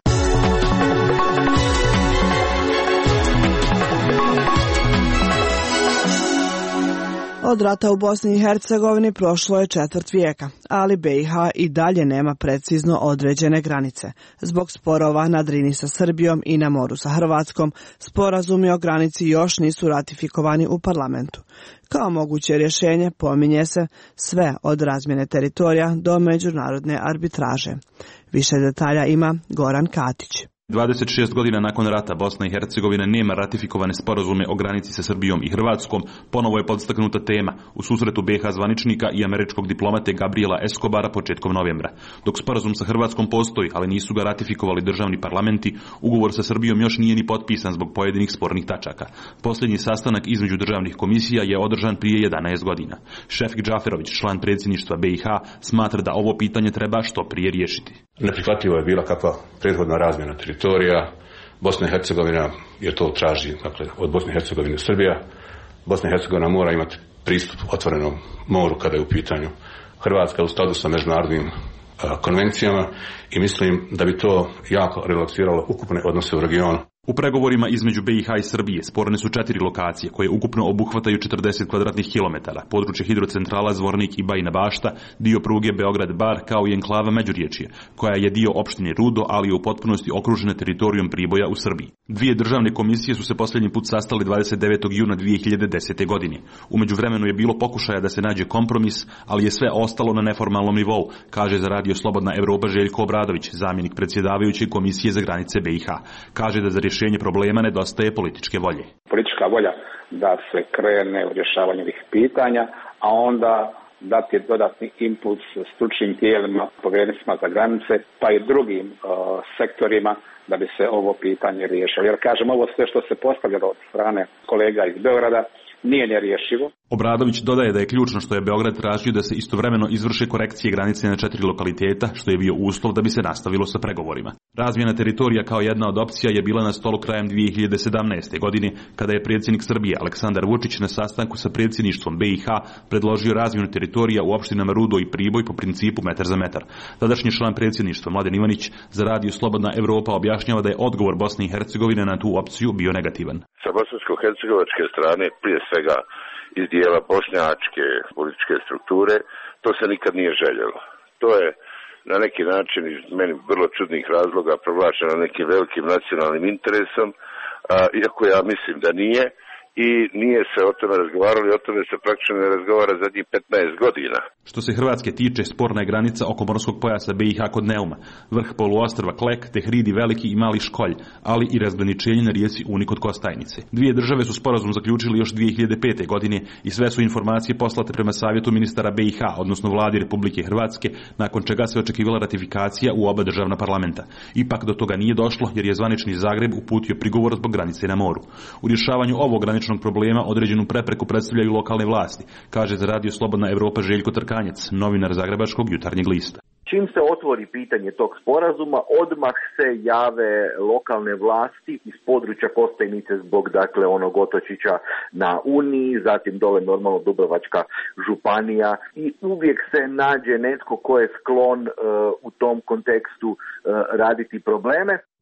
Od rata u Bosni i Hercegovini prošlo je 1/4 vijeka, ali BiH i dalje nema precizno određene granice. Zbog sporova na Drini sa Srbijom i na moru sa Hrvatskom, sporazumi o granici još nisu ratifikovani u parlamentu. Kao moguće rješenje pominje se sve od razmjene teritorija do međunarodne arbitraže. Više detalja ima Goran Katić. 26 godina nakon rata Bosna i Hercegovina nema ratifikovane sporazume o granici sa Srbijom i Hrvatskom, ponovo je podstaknuta tema u susretu BiH zvaničnika i američkog diplomate Gabriela Escobara početkom novembra. Dok sporazum sa Hrvatskom postoji, ali nisu ga ratifikovali državni parlamenti, ugovor sa Srbijom još nije ni potpisan zbog pojedinih spornih tačaka. Posljednji sastanak između državnih komisija je održan prije 11 godina. Šefik Džaferović, član predsjedništva BiH, smatra da ovo pitanje treba što prije riješiti. Neprihvatljivo je bila kakva prethodna razmjena teritorija. Bosna i Hercegovina je to traži, dakle, od Bosne i Hercegovine Srbija. Bosna i Hercegovina mora imati pristup otvorenom moru kada je u pitanju Hrvatska u skladu sa međunarodnim konvencijama i mislim da bi to jako relaksiralo ukupne odnose u regionu. U pregovorima između BiH i Srbije sporne su 4 lokacije koje ukupno obuhvataju 40 kvadratnih kilometara, područje hidrocentrala Zvornik i Bajina Bašta, dio pruge Beograd-Bar kao i enklava Međuriječje, koja je dio opštine Rudo, ali je u potpunosti okružena teritorijom Priboja u Srbiji. Dvije državne komisije su se posljednji put sastali 29. juna 2010. godine. U međuvremenu je bilo pokušaja da se nađe kompromis, ali je sve ostalo na neformalnom nivou, kaže za Radio Slobodna Evropa Željko Obradović, zamjenik predsjedavajuće komisije za granice BiH. Kaže da za rješenje problema nedostaje političke volje. Politička volja da se krene u rješavanje ovih pitanja, a onda dati dodatni impuls stručnim tijelima, povjerenicima za granice, pa i drugim sektorima da bi se ovo pitanje riješilo. Jer kažem, ovo sve što se postavljalo od strane kolega iz Beograda nije nerješivo. Obradović dodaje da je ključno što je Beograd tražio da se istovremeno izvrše korekcije granice na 4 lokaliteta, što je bio uslov da bi se nastavilo sa pregovorima. Razmjena teritorija kao jedna od opcija je bila na stolu krajem 2017. godine, kada je predsjednik Srbije Aleksandar Vučić na sastanku sa predsjedništvom BiH predložio razmjenu teritorija u opštinama Rudo i Priboj po principu metar za metar. Tadašnji član predsjedništva Mladen Ivanić za Radio Slobodna Evropa objašnjava da je odgovor Bosne i Hercegovine na tu opciju bio negativan. Sa bosansko-hercegovačke strane, prije svega iz dijela bošnjačke političke strukture, to se nikad nije željelo. To je na neki način iz meni vrlo čudnih razloga proglašeno nekim velikim nacionalnim interesom, iako ja mislim da nije. I nije se o tome razgovaralo i o tome se praktično ne razgovara zadnjih 15 godina. Što se Hrvatske tiče, sporna je granica oko morskog pojasa BiH kod Neuma, vrh poluostrva Klek, te hridi Veliki i Mali Školj, ali i razgraničenje na rijeci Uni kod Kostajnice. Dvije države su sporazum zaključili još 2005. godine i sve su informacije poslate prema savjetu ministara BiH, odnosno vladi Republike Hrvatske, nakon čega se očekivala ratifikacija u oba državna parlamenta. Ipak do toga nije došlo jer je zvanični Zagreb uputio prigovor zbog granice na moru. U rješavanju ovog graničnog problema određenu prepreku predstavljaju lokalne vlasti, kaže za Radio Slobodna Evropa Željko Trkanjac, novinar Zagrebačkog Jutarnjeg lista. Čim se otvori pitanje tog sporazuma, odmah se jave lokalne vlasti iz područja Kostajnice zbog onog otočića na Uniji, zatim dole normalno Dubrovačka županija i uvijek se nađe netko ko je sklon u tom kontekstu raditi probleme.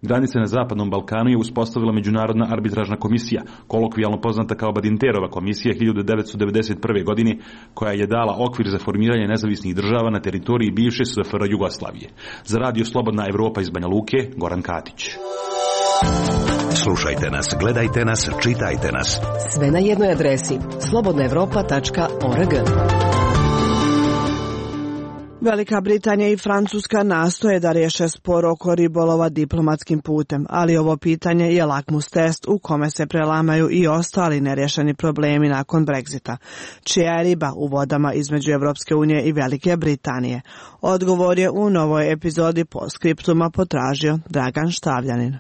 Granice na Zapadnom Balkanu je uspostavila Međunarodna arbitražna komisija, kolokvijalno poznata kao Badinterova komisija 1991. godine, koja je dala okvir za formiranje nezavisnih država na teritoriji bivše SFRJ Jugoslavije. Za Radio Slobodna Evropa iz Banja Luke, Goran Katić. Slušajte nas, gledajte nas, čitajte nas. Sve na jednoj adresi slobodnaevropa.org. Velika Britanija i Francuska nastoje da riješe spor oko ribolova diplomatskim putem, ali ovo pitanje je lakmus test u kome se prelamaju i ostali nerješeni problemi nakon Brexita. Čija je riba u vodama između Evropske unije i Velike Britanije? Odgovor je u novoj epizodi Postscriptuma potražio Dragan Štavljanin.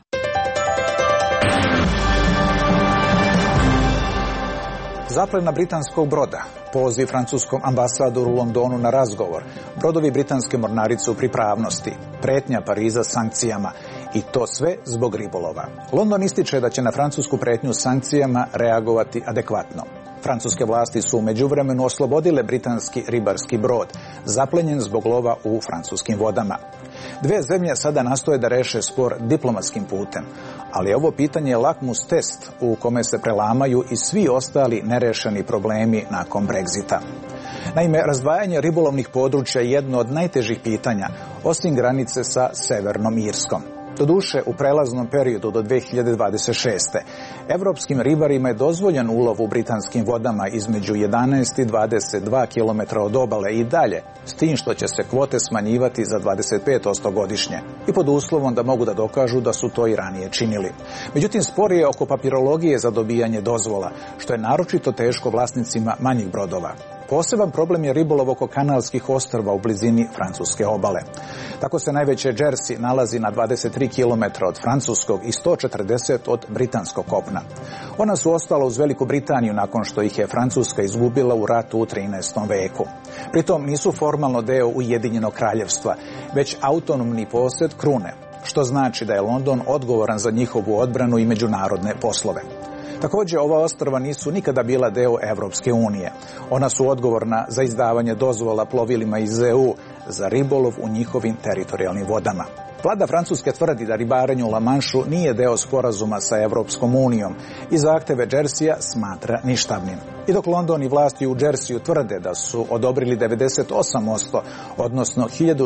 Zaplena britanskog broda, poziv francuskom ambasadoru u Londonu na razgovor, brodovi britanske mornarice u pripravnosti, pretnja Pariza sankcijama i to sve zbog ribolova. London ističe da će na francusku pretnju sankcijama reagovati adekvatno. Francuske vlasti su u međuvremenu oslobodile britanski ribarski brod, zaplenjen zbog lova u francuskim vodama. Dve zemlje sada nastoje da reše spor diplomatskim putem, ali ovo pitanje je lakmus test u kome se prelamaju i svi ostali nerešeni problemi nakon Brexita. Naime, razdvajanje ribolovnih područja je jedno od najtežih pitanja, osim granice sa Severnom Irskom. Doduše, u prelaznom periodu do 2026. Evropskim ribarima je dozvoljen ulov u britanskim vodama između 11 i 22 km od obale i dalje, s tim što će se kvote smanjivati za 25% godišnje i pod uslovom da mogu da dokažu da su to i ranije činili. Međutim, spor je oko papirologije za dobijanje dozvola, što je naročito teško vlasnicima manjih brodova. Poseban problem je ribolov oko kanalskih ostrva u blizini francuske obale. Tako se najveće Jersey nalazi na 23 km od francuskog i 140 od britanskog kopna. Ona su ostala uz Veliku Britaniju nakon što ih je Francuska izgubila u ratu u 13. veku. Pritom nisu formalno deo Ujedinjenog kraljevstva, već autonomni posjed krune, što znači da je London odgovoran za njihovu odbranu i međunarodne poslove. Također, ova ostrva nisu nikada bila deo Evropske unije. Ona su odgovorna za izdavanje dozvola plovilima iz EU za ribolov u njihovim teritorijalnim vodama. Vlada Francuske tvrdi da ribarenje u La Manšu nije deo sporazuma sa Evropskom unijom i zahteve Jerseya smatra ništavnim. I dok London i vlasti u Jerseyu tvrde da su odobrili 98%, odnosno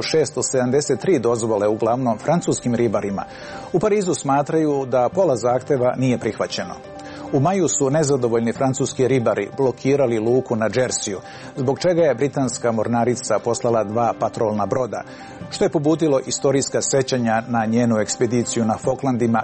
1673 dozvole uglavnom francuskim ribarima, u Parizu smatraju da pola zahteva nije prihvaćeno. U maju su nezadovoljni francuski ribari blokirali luku na Jerseyu, zbog čega je britanska mornarica poslala 2 patrolna broda, što je pobudilo istorijska sećanja na njenu ekspediciju na Falklandima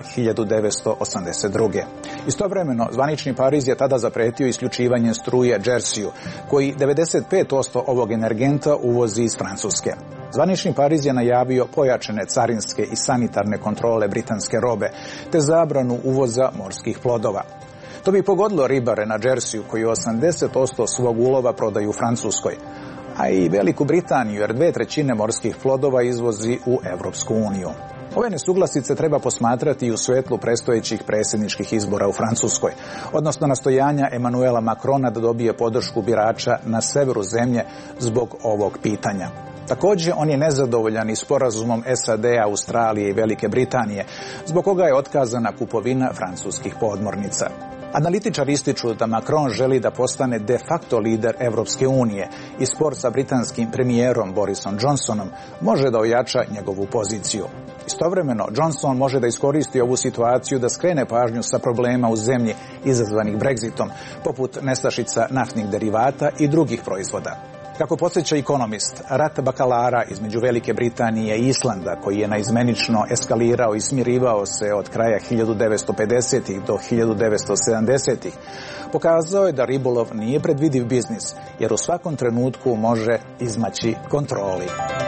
1982. Istovremeno, zvanični Pariz je tada zapretio isključivanje struje Jerseyu, koji 95% ovog energenta uvozi iz Francuske. Zvanični Pariz je najavio pojačane carinske i sanitarne kontrole britanske robe, te zabranu uvoza morskih plodova. To bi pogodilo ribare na Jerseyu koji 80% svog ulova prodaju u Francuskoj, a i Veliku Britaniju jer 2/3 morskih plodova izvozi u Evropsku uniju. Ove nesuglasice treba posmatrati i u svetlu predstojećih predsjedničkih izbora u Francuskoj, odnosno nastojanja Emanuela Macrona da dobije podršku birača na severu zemlje zbog ovog pitanja. Također, on je nezadovoljan i sporazumom SAD, Australije i Velike Britanije, zbog koga je otkazana kupovina francuskih podmornica. Analitičari ističu da Macron želi da postane de facto lider Evropske unije i spor sa britanskim premijerom Borisom Johnsonom može da ojača njegovu poziciju. Istovremeno, Johnson može da iskoristi ovu situaciju da skrene pažnju sa problema u zemlji izazvanih Brexitom, poput nestašica naftnih derivata i drugih proizvoda. Kako podsjeća Economist, rat bakalara između Velike Britanije i Islanda, koji je naizmenično eskalirao i smirivao se od kraja 1950. do 1970. pokazao je da ribolov nije predvidiv biznis, jer u svakom trenutku može izmaći kontroli.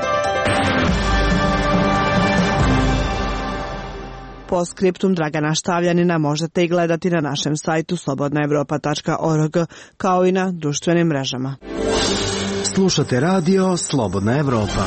Postscriptum Dragana Štavljanina možete i gledati na našem sajtu slobodnaevropa.org, kao i na društvenim mrežama. Slušate radio Slobodna Evropa.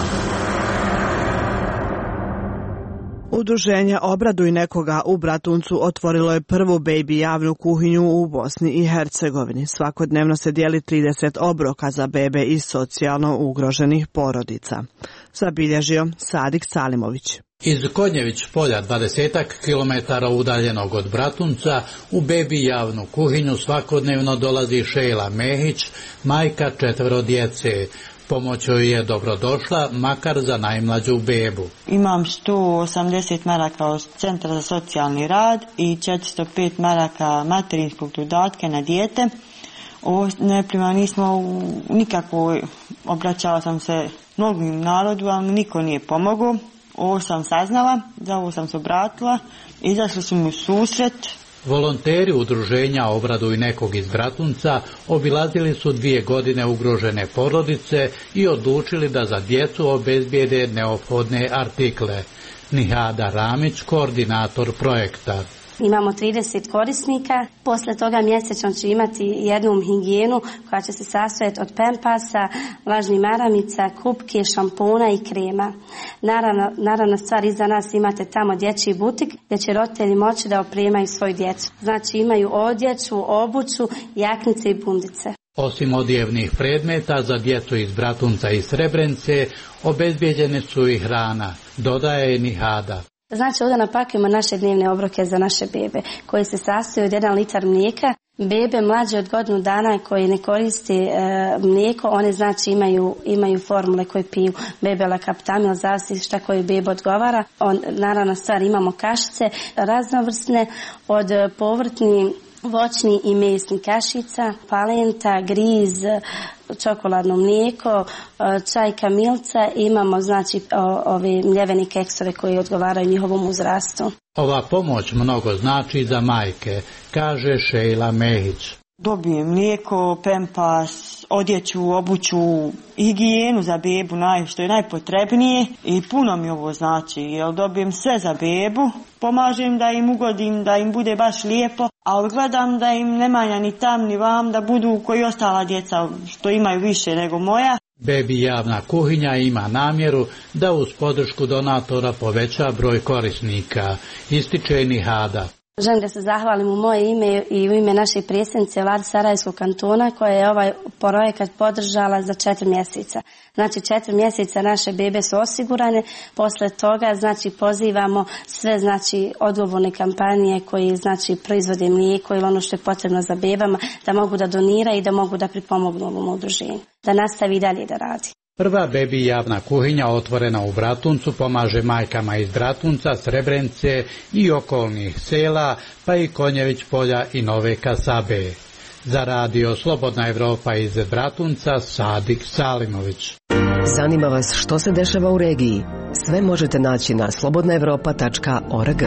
Udruženje Obraduj nekoga u Bratuncu otvorilo je prvu baby javnu kuhinju u Bosni i Hercegovini. Svakodnevno se dijeli 30 obroka za bebe iz socijalno ugroženih porodica. Zabilježio Sadik Salimović. Iz Konjević polja, 20 kilometara udaljenog od Bratunca, u bebi javnu kuhinju svakodnevno dolazi Šejla Mehić, majka 4 djece. Pomoć joj je dobrodošla, makar za najmlađu bebu. Imam 180 maraka od Centra za socijalni rad i 405 maraka materinskog dodatka na dijete. Ovo ne prima, nismo nikako, obraćala sam se mnogim narodu, ali niko nije pomogao. Ovo sam saznala, za ovo sam se obratila, izašli su mi u susret. Volonteri udruženja Obraduj nekog iz Bratunca obilazili su 2 godine ugrožene porodice i odlučili da za djecu obezbijede neophodne artikle. Nihada Ramić, koordinator projekta. Imamo 30 korisnika, posle toga mjesečno će imati jednu higijenu koja će se sastojati od pempasa, vlažnih maramica, kupke, šampona i krema. Naravno stvar iza nas imate tamo dječji butik gdje će roditelji moći da opremaju svoju djecu. Znači imaju odjeću, obuću, jaknice i bundice. Osim odjevnih predmeta za djecu iz Bratunca i Srebrenice, obezbijeđene su i hrana, dodaje Nihada. Znači ovdje napakujemo naše dnevne obroke za naše bebe koji se sastoje od 1 litar mlijeka. Bebe mlađe od godinu dana koji ne koriste mlijeko, one znači imaju formule koje piju bebe lakaptamil, zavisi šta koji bebe odgovara. Naravno stvar imamo kašice raznovrsne od povrtni, voćni i mesni kašica, palenta, griz, čokoladno mlijeko, čaj kamilca, imamo znači ove mljevene keksove koji odgovaraju njihovom uzrastu. Ova pomoć mnogo znači za majke, kaže Šejla Mehić. Dobijem mlijeko, pempas, odjeću, obuću, higijenu za bebu, što je najpotrebnije i puno mi ovo znači, jer dobijem sve za bebu, pomažem da im ugodim, da im bude baš lijepo, ali gledam da im ne manja ni tam ni vam, da budu koji ostala djeca što imaju više nego moja. Bebi javna kuhinja ima namjeru da uz podršku donatora poveća broj korisnika, ističe Nihada. Želim da se zahvalim u moje ime i u ime naše predsjednice Vlade Sarajevskog kantona koja je ovaj projekat podržala za 4 mjeseca. Znači 4 mjeseca naše bebe su osigurane, posle toga znači pozivamo sve znači odgovorne kompanije koji znači proizvode mlijeko ili ono što je potrebno za bebama da mogu da doniraju i da mogu da pripomognu ovom udruženju, da nastavi dalje da radi. Prva bebi javna kuhinja otvorena u Bratuncu pomaže majkama iz Bratunca, Srebrenice i okolnih sela, pa i Konjević polja i Nove Kasabe. Za radio Slobodna Evropa iz Bratunca, Sadik Salimović. Zanima vas što se dešava u regiji? Sve možete naći na slobodnaevropa.org.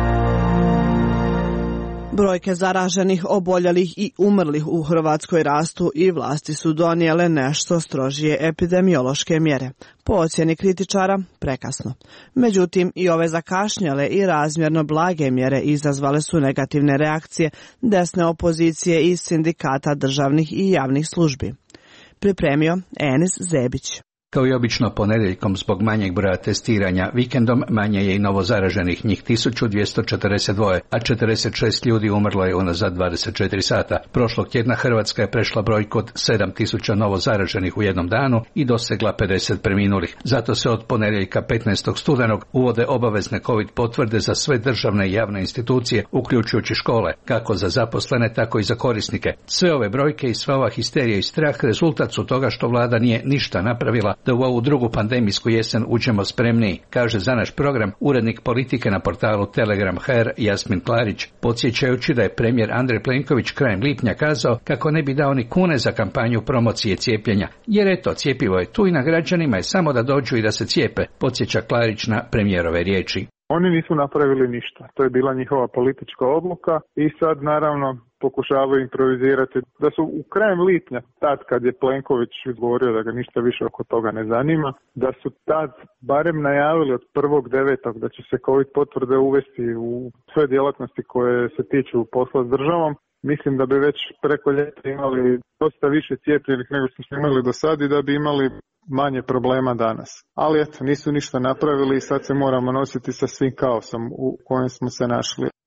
Brojke zaraženih, oboljelih i umrlih u Hrvatskoj rastu i vlasti su donijele nešto strožije epidemiološke mjere. Po ocjeni kritičara, prekasno. Međutim, i ove zakašnjele i razmjerno blage mjere izazvale su negativne reakcije desne opozicije i sindikata državnih i javnih službi. Pripremio Enis Zebić. Kao i obično ponedjeljkom zbog manjeg broja testiranja, vikendom manje je i novozaraženih, njih 1242, a 46 ljudi umrlo je unazad 24 sata. Prošlog tjedna Hrvatska je prešla brojku od 7000 novozaraženih u jednom danu i dosegla 50 preminulih. Zato se od ponedjeljka 15. studenog uvode obavezne COVID potvrde za sve državne i javne institucije, uključujući škole, kako za zaposlene, tako i za korisnike. Sve ove brojke i sva ova histerija i strah rezultat su toga što vlada nije ništa napravila da u ovu drugu pandemijsku jesen uđemo spremniji, kaže za naš program urednik politike na portalu Telegram.hr Jasmin Klarić, podsjećajući da je premijer Andrej Plenković krajem lipnja kazao kako ne bi dao ni kune za kampanju promocije cijepljenja, jer eto, cjepivo je tu i na građanima je samo da dođu i da se cijepe, podsjeća Klarić na premijerove riječi. Oni nisu napravili ništa, to je bila njihova politička odluka i sad naravno pokušavaju improvizirati da su u krajem lipnja, tad kad je Plenković govorio da ga ništa više oko toga ne zanima, da su tad barem najavili od 1.9. da će se COVID potvrde uvesti u sve djelatnosti koje se tiču posla s državom. Mislim da bi već preko ljeta imali dosta više cijepljenih nego što smo imali do sad i da bi imali manje problema danas. Ali eto, nisu ništa napravili i sad se moramo nositi sa svim kaosom u kojem smo se našli.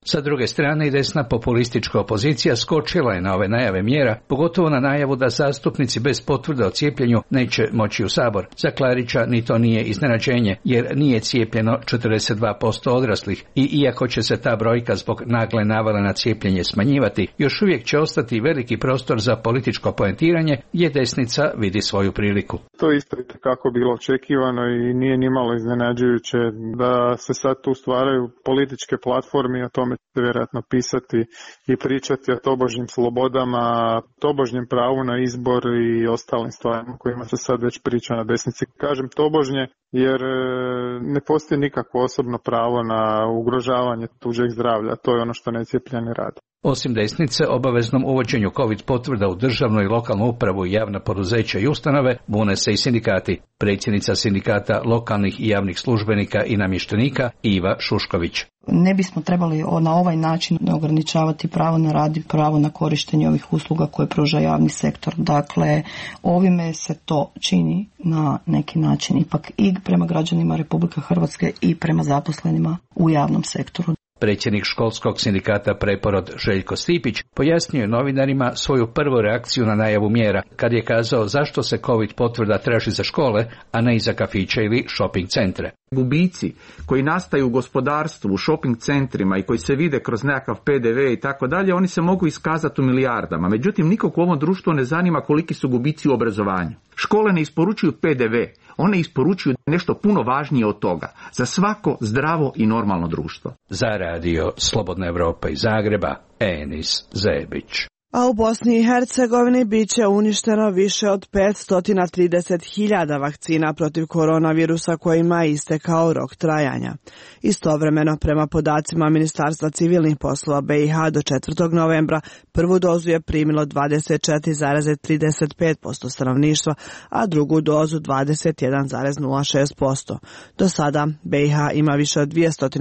Sa druge strane i desna populistička opozicija skočila je na ove najave mjera, pogotovo na najavu da zastupnici bez potvrde o cijepljenju neće moći u Sabor. Za Klarića ni to nije iznenađenje, jer nije cijepljeno 42% odraslih i iako će se ta brojka zbog nagle navale na cijepljenje smanjivati, još uvijek će ostati veliki prostor za političko poentiranje gdje desnica vidi svoju priliku. To je isto kako bilo očekivano i nije nimalo iznenađujuće da se sad tu stvaraju političke platforme i o tome će vjerojatno pisati i pričati o tobožnjim slobodama, tobožnjem pravu na izbor i ostalim stvarima kojima se sad već priča na desnici. Kažem tobožnje jer ne postoji nikakvo osobno pravo na ugrožavanje tuđeg zdravlja, to je ono što necijepljeni rade. Osim desnice, obaveznom uvođenju COVID potvrda u državnu i lokalnu upravu i javna poduzeća i ustanove bune se i sindikati. Predsjednica sindikata lokalnih i javnih službenika i namještenika Iva Šušković. Ne bismo trebali na ovaj način ograničavati pravo na rad i pravo na korištenje ovih usluga koje pruža javni sektor. Dakle, ovime se to čini na neki način ipak i prema građanima Republike Hrvatske i prema zaposlenima u javnom sektoru. Predsjednik školskog sindikata Preporod Željko Stipić pojasnio je novinarima svoju prvu reakciju na najavu mjera, kad je kazao zašto se COVID potvrda traži za škole, a ne i za kafiće ili shopping centre. Gubici koji nastaju u gospodarstvu, u shopping centrima i koji se vide kroz nekakav PDV i tako dalje, oni se mogu iskazati u milijardama. Međutim, nikog u ovom društvu ne zanima koliki su gubici u obrazovanju. Škole ne isporučuju PDV, one isporučuju nešto puno važnije od toga za svako zdravo i normalno društvo. Za radio Slobodna Evropa iz Zagreba, Enis Zebić. A u Bosni i Hercegovini bit će uništeno više od 530.000 vakcina protiv koronavirusa kojima je istekao rok trajanja. Istovremeno, prema podacima Ministarstva civilnih poslova BiH do 4. novembra, prvu dozu je primilo 24,35% stanovništva, a drugu dozu 21,06%. Do sada BiH ima više od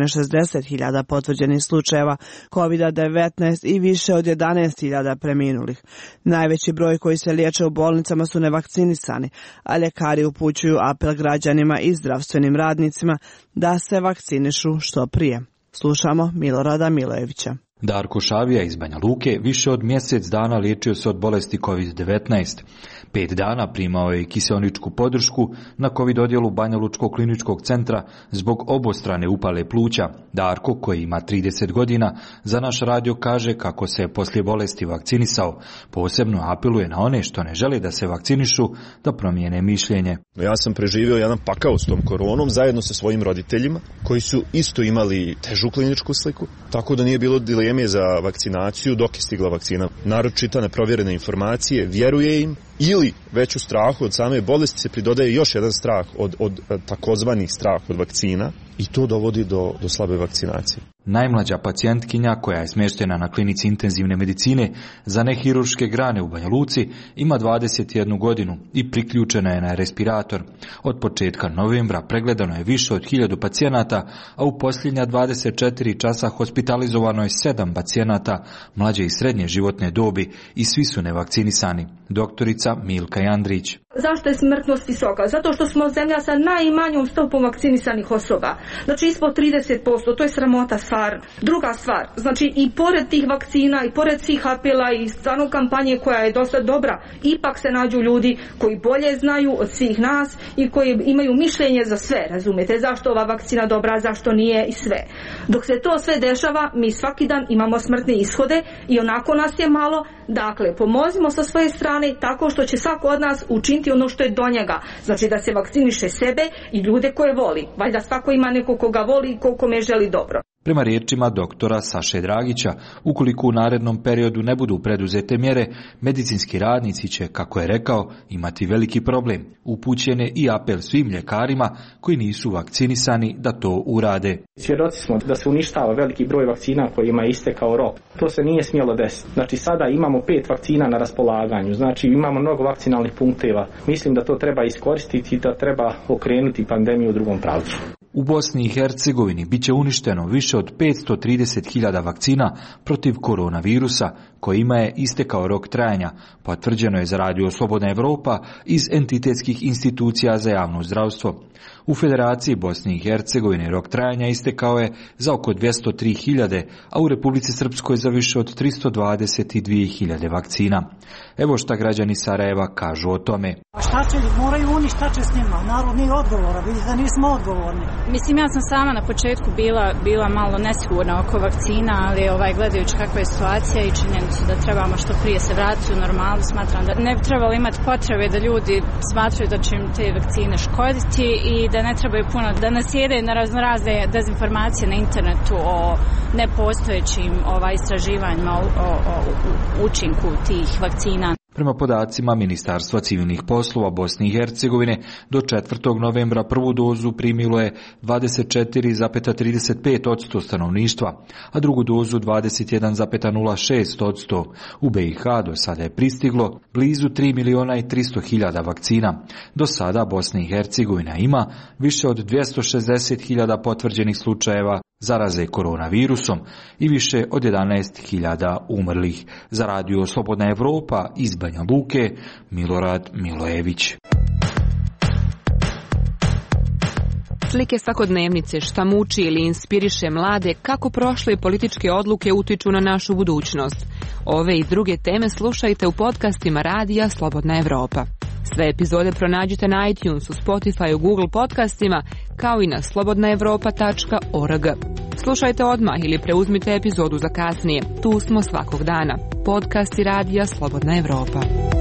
260.000 potvrđenih slučajeva COVID-19 i više od 11.000 preminulih. Najveći broj koji se liječe u bolnicama su nevakcinisani, a ljekari upućuju apel građanima i zdravstvenim radnicima da se vakcinišu što prije. Slušamo Milorada Milojevića. Darko Šavija iz Banja Luke više od mjesec dana liječio se od bolesti COVID-19. 5 dana primao je i kiseoničku podršku na COVID odjelu Banja Lučkog kliničkog centra zbog obostrane upale pluća. Darko, koji ima 30 godina, za naš radio kaže kako se poslije bolesti vakcinisao. Posebno apeluje na one što ne žele da se vakcinišu da promijene mišljenje. Ja sam preživio jedan pakao s tom koronom zajedno sa svojim roditeljima koji su isto imali težu kliničku sliku, tako da nije bilo dileme za vakcinaciju dok je stigla vakcina. Narod čita neprovjerene informacije, vjeruje im ili već u strahu od same bolesti se pridodaje još jedan strah od takozvanih strah od vakcina i to dovodi do slabe vakcinacije. Najmlađa pacijentkinja koja je smještena na klinici intenzivne medicine za nehirurške grane u Banja Luci ima 21 godinu i priključena je na respirator. Od početka novembra pregledano je više od 1000 pacijenata, a u posljednja 24 časa hospitalizovano je 7 pacijenata mlađe i srednje životne dobi i svi su nevakcinisani. Doktorica Milka Jandrić. Zašto je smrtnost visoka? Zato što smo zemlja sa najmanjom stopom vakcinisanih osoba. Znači ispod 30%, to je sramota stvar. Druga stvar, znači i pored tih vakcina i pored svih apela i stvarno kampanje koja je dosta dobra, ipak se nađu ljudi koji bolje znaju od svih nas i koji imaju mišljenje za sve, razumijete? Zašto ova vakcina dobra, zašto nije i sve. Dok se to sve dešava, mi svaki dan imamo smrtne ishode i onako nas je malo. Dakle, pomozimo sa svoje strane tako što će svako od nas učiniti ono što je do njega. Znači da se vakciniše sebe i ljude koje voli. Valjda svako ima neko koga voli i kome želi dobro. Prema riječima doktora Saše Dragića, ukoliko u narednom periodu ne budu preduzete mjere, medicinski radnici će, kako je rekao, imati veliki problem. Upućen je i apel svim ljekarima koji nisu vakcinisani da to urade. Svjedoci smo da se uništava veliki broj vakcina kojima je istekao rok. To se nije smjelo desiti. Znači sada imamo 5 vakcina na raspolaganju, znači imamo mnogo vakcinalnih punkteva. Mislim da to treba iskoristiti i da treba okrenuti pandemiju u drugom pravcu. U Bosni i Hercegovini bit će uništeno više od 530.000 vakcina protiv koronavirusa, kojima je istekao rok trajanja, potvrđeno je za Radio Slobodna Evropa iz entitetskih institucija za javno zdravstvo. U Federaciji Bosne i Hercegovine rok trajanja istekao je za oko 203.000, a u Republici Srpskoj za više od 322.000 vakcina. Evo šta građani Sarajeva kažu o tome. A šta će, moraju oni, šta će s njima? Narod nije odgovoran, vidite da nismo odgovorni. Mislim, ja sam sama na početku bila malo nesigurna oko vakcina, ali gledajući kakva je situacija i činjenicu da trebamo što prije se vratiti u normalu, smatram da ne bi trebalo imati potrebe da ljudi smatraju da će im te vakcine škoditi i da ne trebaju puno da nasjedaju na razne dezinformacije na internetu o nepostojećim istraživanjima o učinku tih vakcina. Prema podacima Ministarstva civilnih poslova Bosne i Hercegovine, do 4. novembra prvu dozu primilo je 24,35% stanovništva, a drugu dozu 21,06%. U BiH do sada je pristiglo blizu 3.300.000 vakcina. Do sada Bosna i Hercegovina ima više od 260.000 potvrđenih slučajeva zaraze koronavirusom i više od 11.000 umrlih. Za Radio Slobodna Evropa iz Banja Luke, Milorad Milojević. Slike svakodnevnice, šta muči ili inspiriše mlade, kako prošle političke odluke utiču na našu budućnost. Ove i druge teme slušajte u podcastima Radija Slobodna Evropa. Sve epizode pronađite na iTunesu, Spotify, Google podcastima, kao i na slobodnaevropa.org. Slušajte odmah ili preuzmite epizodu za kasnije. Tu smo svakog dana. Podcasti Radija Slobodna Evropa.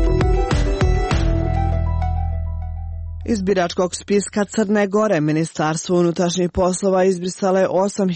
Iz biračkog spiska Crne Gore Ministarstvo unutrašnjih poslova izbrisalo je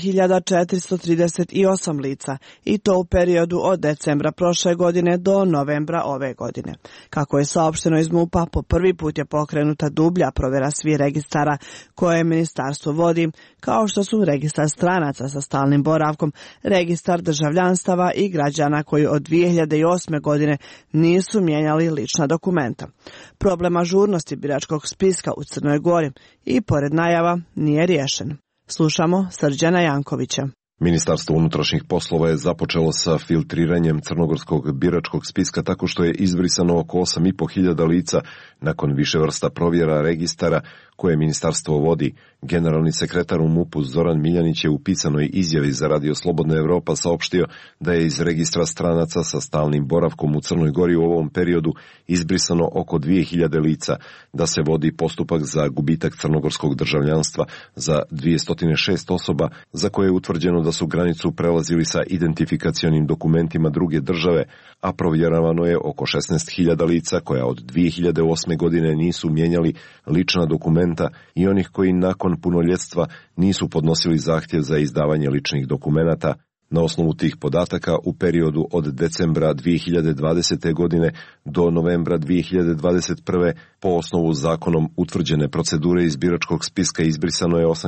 8.438 lica i to u periodu od decembra prošle godine do novembra ove godine. Kako je saopšteno iz MUP-a, po prvi put je pokrenuta dublja provjera svih registara koje ministarstvo vodi, kao što su registar stranaca sa stalnim boravkom, registar državljanstava i građana koji od 2008. godine nisu mijenjali lična dokumenta. Problem ažurnosti biračkog spiska u Crnoj Gori i pored najava nije riješen. Slušamo Srđana Jankovića. Ministarstvo unutrašnjih poslova je započelo sa filtriranjem crnogorskog biračkog spiska tako što je izbrisano oko 8.500 lica nakon više vrsta provjera registara koje ministarstvo vodi. Generalni sekretar u MUP-u Zoran Miljanić je u pisanoj izjavi za Radio Slobodna Evropa saopštio da je iz registra stranaca sa stalnim boravkom u Crnoj Gori u ovom periodu izbrisano oko 2.000 lica, da se vodi postupak za gubitak crnogorskog državljanstva za 206 osoba za koje je utvrđeno da su granicu prelazili sa identifikacionim dokumentima druge države, a provjeravano je oko 16.000 lica koja od 2008. godine nisu mijenjali lična dokumenta i onih koji nakon punoljetstva nisu podnosili zahtjev za izdavanje ličnih dokumenata. Na osnovu tih podataka u periodu od decembra 2020. godine do novembra 2021. po osnovu zakonom utvrđene procedure iz biračkog spiska izbrisano je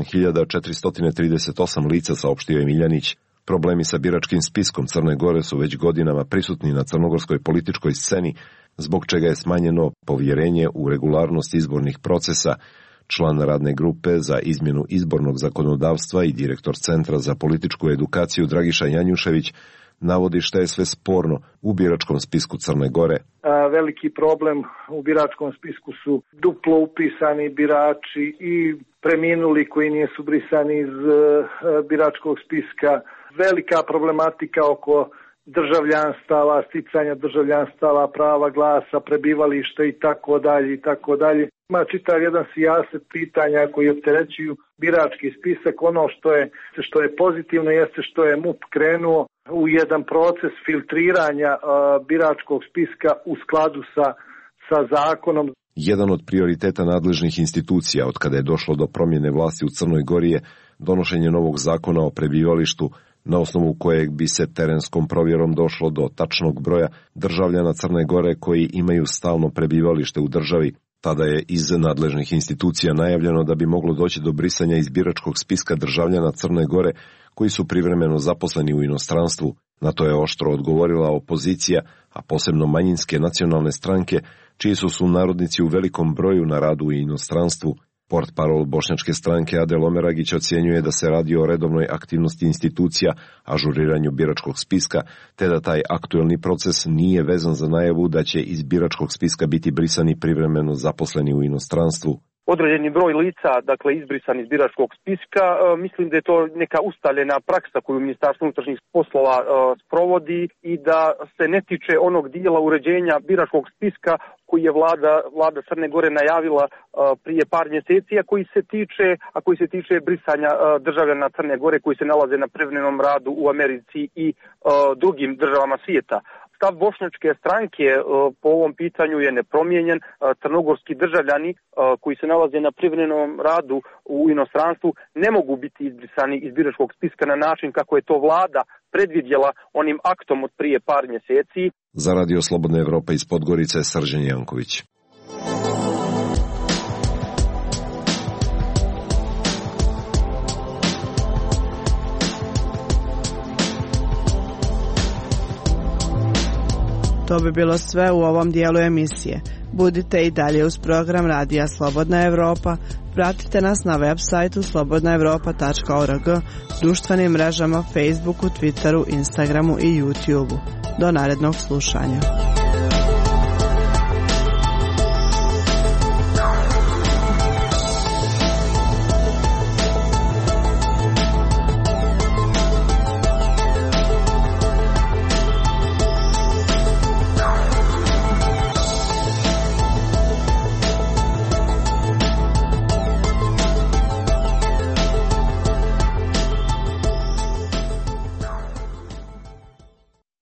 8.438 lica, saopštio je Miljanić. Problemi sa biračkim spiskom Crne Gore su već godinama prisutni na crnogorskoj političkoj sceni, zbog čega je smanjeno povjerenje u regularnost izbornih procesa. Član radne grupe za izmjenu izbornog zakonodavstva i direktor Centra za političku edukaciju Dragiša Janjušević navodi šta je sve sporno u biračkom spisku Crne Gore. Veliki problem u biračkom spisku su duplo upisani birači i preminuli koji nisu brisani iz biračkog spiska. Velika problematika oko državljanstava, sticanja državljanstava, prava glasa, prebivališta i tako dalje i tako dalje. Ima čitav jedan sijaset pitanja koji opterećuju birački spisak. Ono što je pozitivno jeste što je MUP krenuo u jedan proces filtriranja biračkog spiska u skladu sa zakonom. Jedan od prioriteta nadležnih institucija od kada je došlo do promjene vlasti u Crnoj Gori je donošenje novog zakona o prebivalištu, na osnovu kojeg bi se terenskom provjerom došlo do tačnog broja državljana Crne Gore koji imaju stalno prebivalište u državi. Tada je iz nadležnih institucija najavljeno da bi moglo doći do brisanja iz biračkog spiska državljana Crne Gore koji su privremeno zaposleni u inostranstvu. Na to je oštro odgovorila opozicija, a posebno manjinske nacionalne stranke, čiji su sunarodnici u velikom broju na radu u inostranstvu. Portparol bošnjačke stranke Adel Omeragić ocjenjuje da se radi o redovnoj aktivnosti institucija, ažuriranju biračkog spiska, te da taj aktuelni proces nije vezan za najavu da će iz biračkog spiska biti brisani privremeno zaposleni u inostranstvu. Određeni broj lica, dakle izbrisan iz biračkog spiska, mislim da je to neka ustaljena praksa koju Ministarstvo unutrašnjih poslova sprovodi i da se ne tiče onog dijela uređenja biračkog spiska koji je vlada Crne Gore najavila prije par mjeseci, a koji se tiče brisanja državljana Crne Gore koji se nalaze na privremenom radu u Americi i drugim državama svijeta. Stav bošnjačke stranke po ovom pitanju je nepromijenjen. Crnogorski državljani koji se nalaze na privremenom radu u inostranstvu ne mogu biti izbrisani iz biračkog spiska na način kako je to vlada predvidjela onim aktom od prije par mjeseci. Za Radio Slobodna Evropa iz Podgorice, Srđan Janković. To bi bilo sve u ovom dijelu emisije. Budite i dalje uz program Radija Slobodna Evropa. Pratite nas na web sajtu slobodnaevropa.org, društvenim mrežama Facebooku, Twitteru, Instagramu i YouTubeu. Do narednog slušanja.